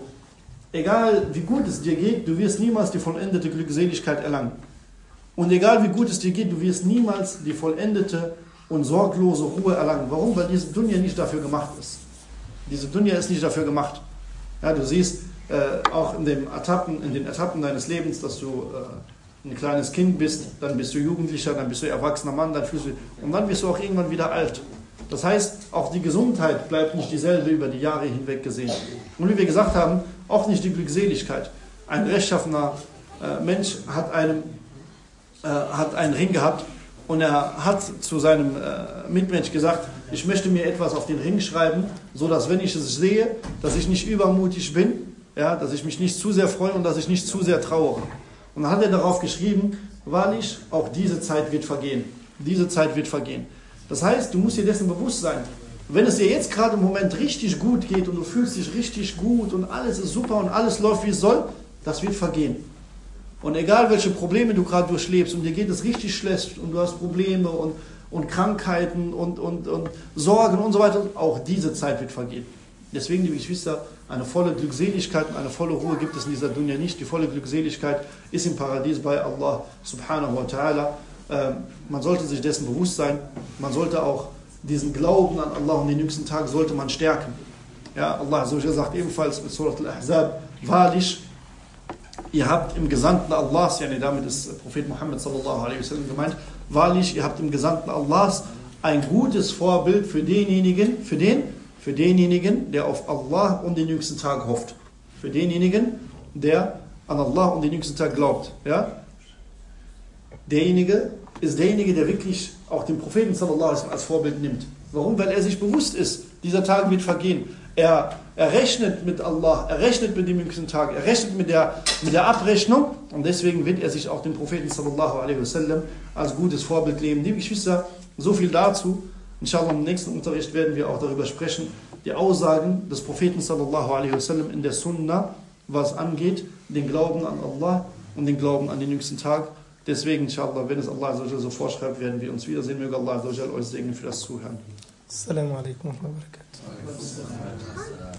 Egal wie gut es dir geht, du wirst niemals die vollendete Glückseligkeit erlangen. Und egal wie gut es dir geht, du wirst niemals die vollendete und sorglose Ruhe erlangen. Warum? Weil diese Dunya nicht dafür gemacht ist. Diese Dunya ist nicht dafür gemacht. Ja, du siehst äh, auch in, dem Etappen, in den Etappen deines Lebens, dass du äh, ein kleines Kind bist, dann bist du Jugendlicher, dann bist du erwachsener Mann, dann fühlst du, und dann wirst du auch irgendwann wieder alt. Das heißt, auch die Gesundheit bleibt nicht dieselbe über die Jahre hinweg gesehen. Und wie wir gesagt haben, auch nicht die Glückseligkeit. Ein rechtschaffener äh, Mensch hat, einem, äh, hat einen Ring gehabt und er hat zu seinem äh, Mitmensch gesagt, ich möchte mir etwas auf den Ring schreiben, so dass, wenn ich es sehe, dass ich nicht übermutig bin, ja, dass ich mich nicht zu sehr freue und dass ich nicht zu sehr trauere. Und dann hat er darauf geschrieben, wahrlich, auch diese Zeit wird vergehen. Diese Zeit wird vergehen. Das heißt, du musst dir dessen bewusst sein. Wenn es dir jetzt gerade im Moment richtig gut geht und du fühlst dich richtig gut und alles ist super und alles läuft, wie es soll, das wird vergehen. Und egal, welche Probleme du gerade durchlebst und dir geht es richtig schlecht und du hast Probleme und, und Krankheiten und, und, und Sorgen und so weiter, auch diese Zeit wird vergehen. Deswegen, liebe Geschwister, eine volle Glückseligkeit und eine volle Ruhe gibt es in dieser Dunya nicht. Die volle Glückseligkeit ist im Paradies bei Allah subhanahu wa ta'ala. Ähm, man sollte sich dessen bewusst sein. Man sollte auch diesen Glauben an Allah und den jüngsten Tag sollte man stärken. Ja, Allah sagt ebenfalls in Surat Al-Ahzab, wahrlich, ihr habt im Gesandten Allahs, yani damit ist Prophet Muhammad sallallahu alaihi wasallam gemeint, wahrlich, ihr habt im Gesandten Allahs ein gutes Vorbild für denjenigen, für den, für denjenigen, der auf Allah und den jüngsten Tag hofft. Für denjenigen, der an Allah und den jüngsten Tag glaubt. Ja? Derjenige ist derjenige, der wirklich auch den Propheten sallallahu alaihi wasallam als Vorbild nimmt. Warum? Weil er sich bewusst ist, dieser Tag wird vergehen. Er, er rechnet mit Allah, er rechnet mit dem jüngsten Tag, er rechnet mit der, mit der Abrechnung und deswegen wird er sich auch den Propheten sallallahu alaihi wasallam als gutes Vorbild nehmen. Liebe Geschwister, so viel dazu. Inshallah, im nächsten Unterricht werden wir auch darüber sprechen, die Aussagen des Propheten sallallahu alaihi wasallam in der Sunna, was angeht, den Glauben an Allah und den Glauben an den jüngsten Tag. Deswegen, inshallah, wenn es Allah so vorschreibt, werden wir uns wiedersehen. Möge Allah euch segnen für das Zuhören. Assalamu alaikum wa barakatuh.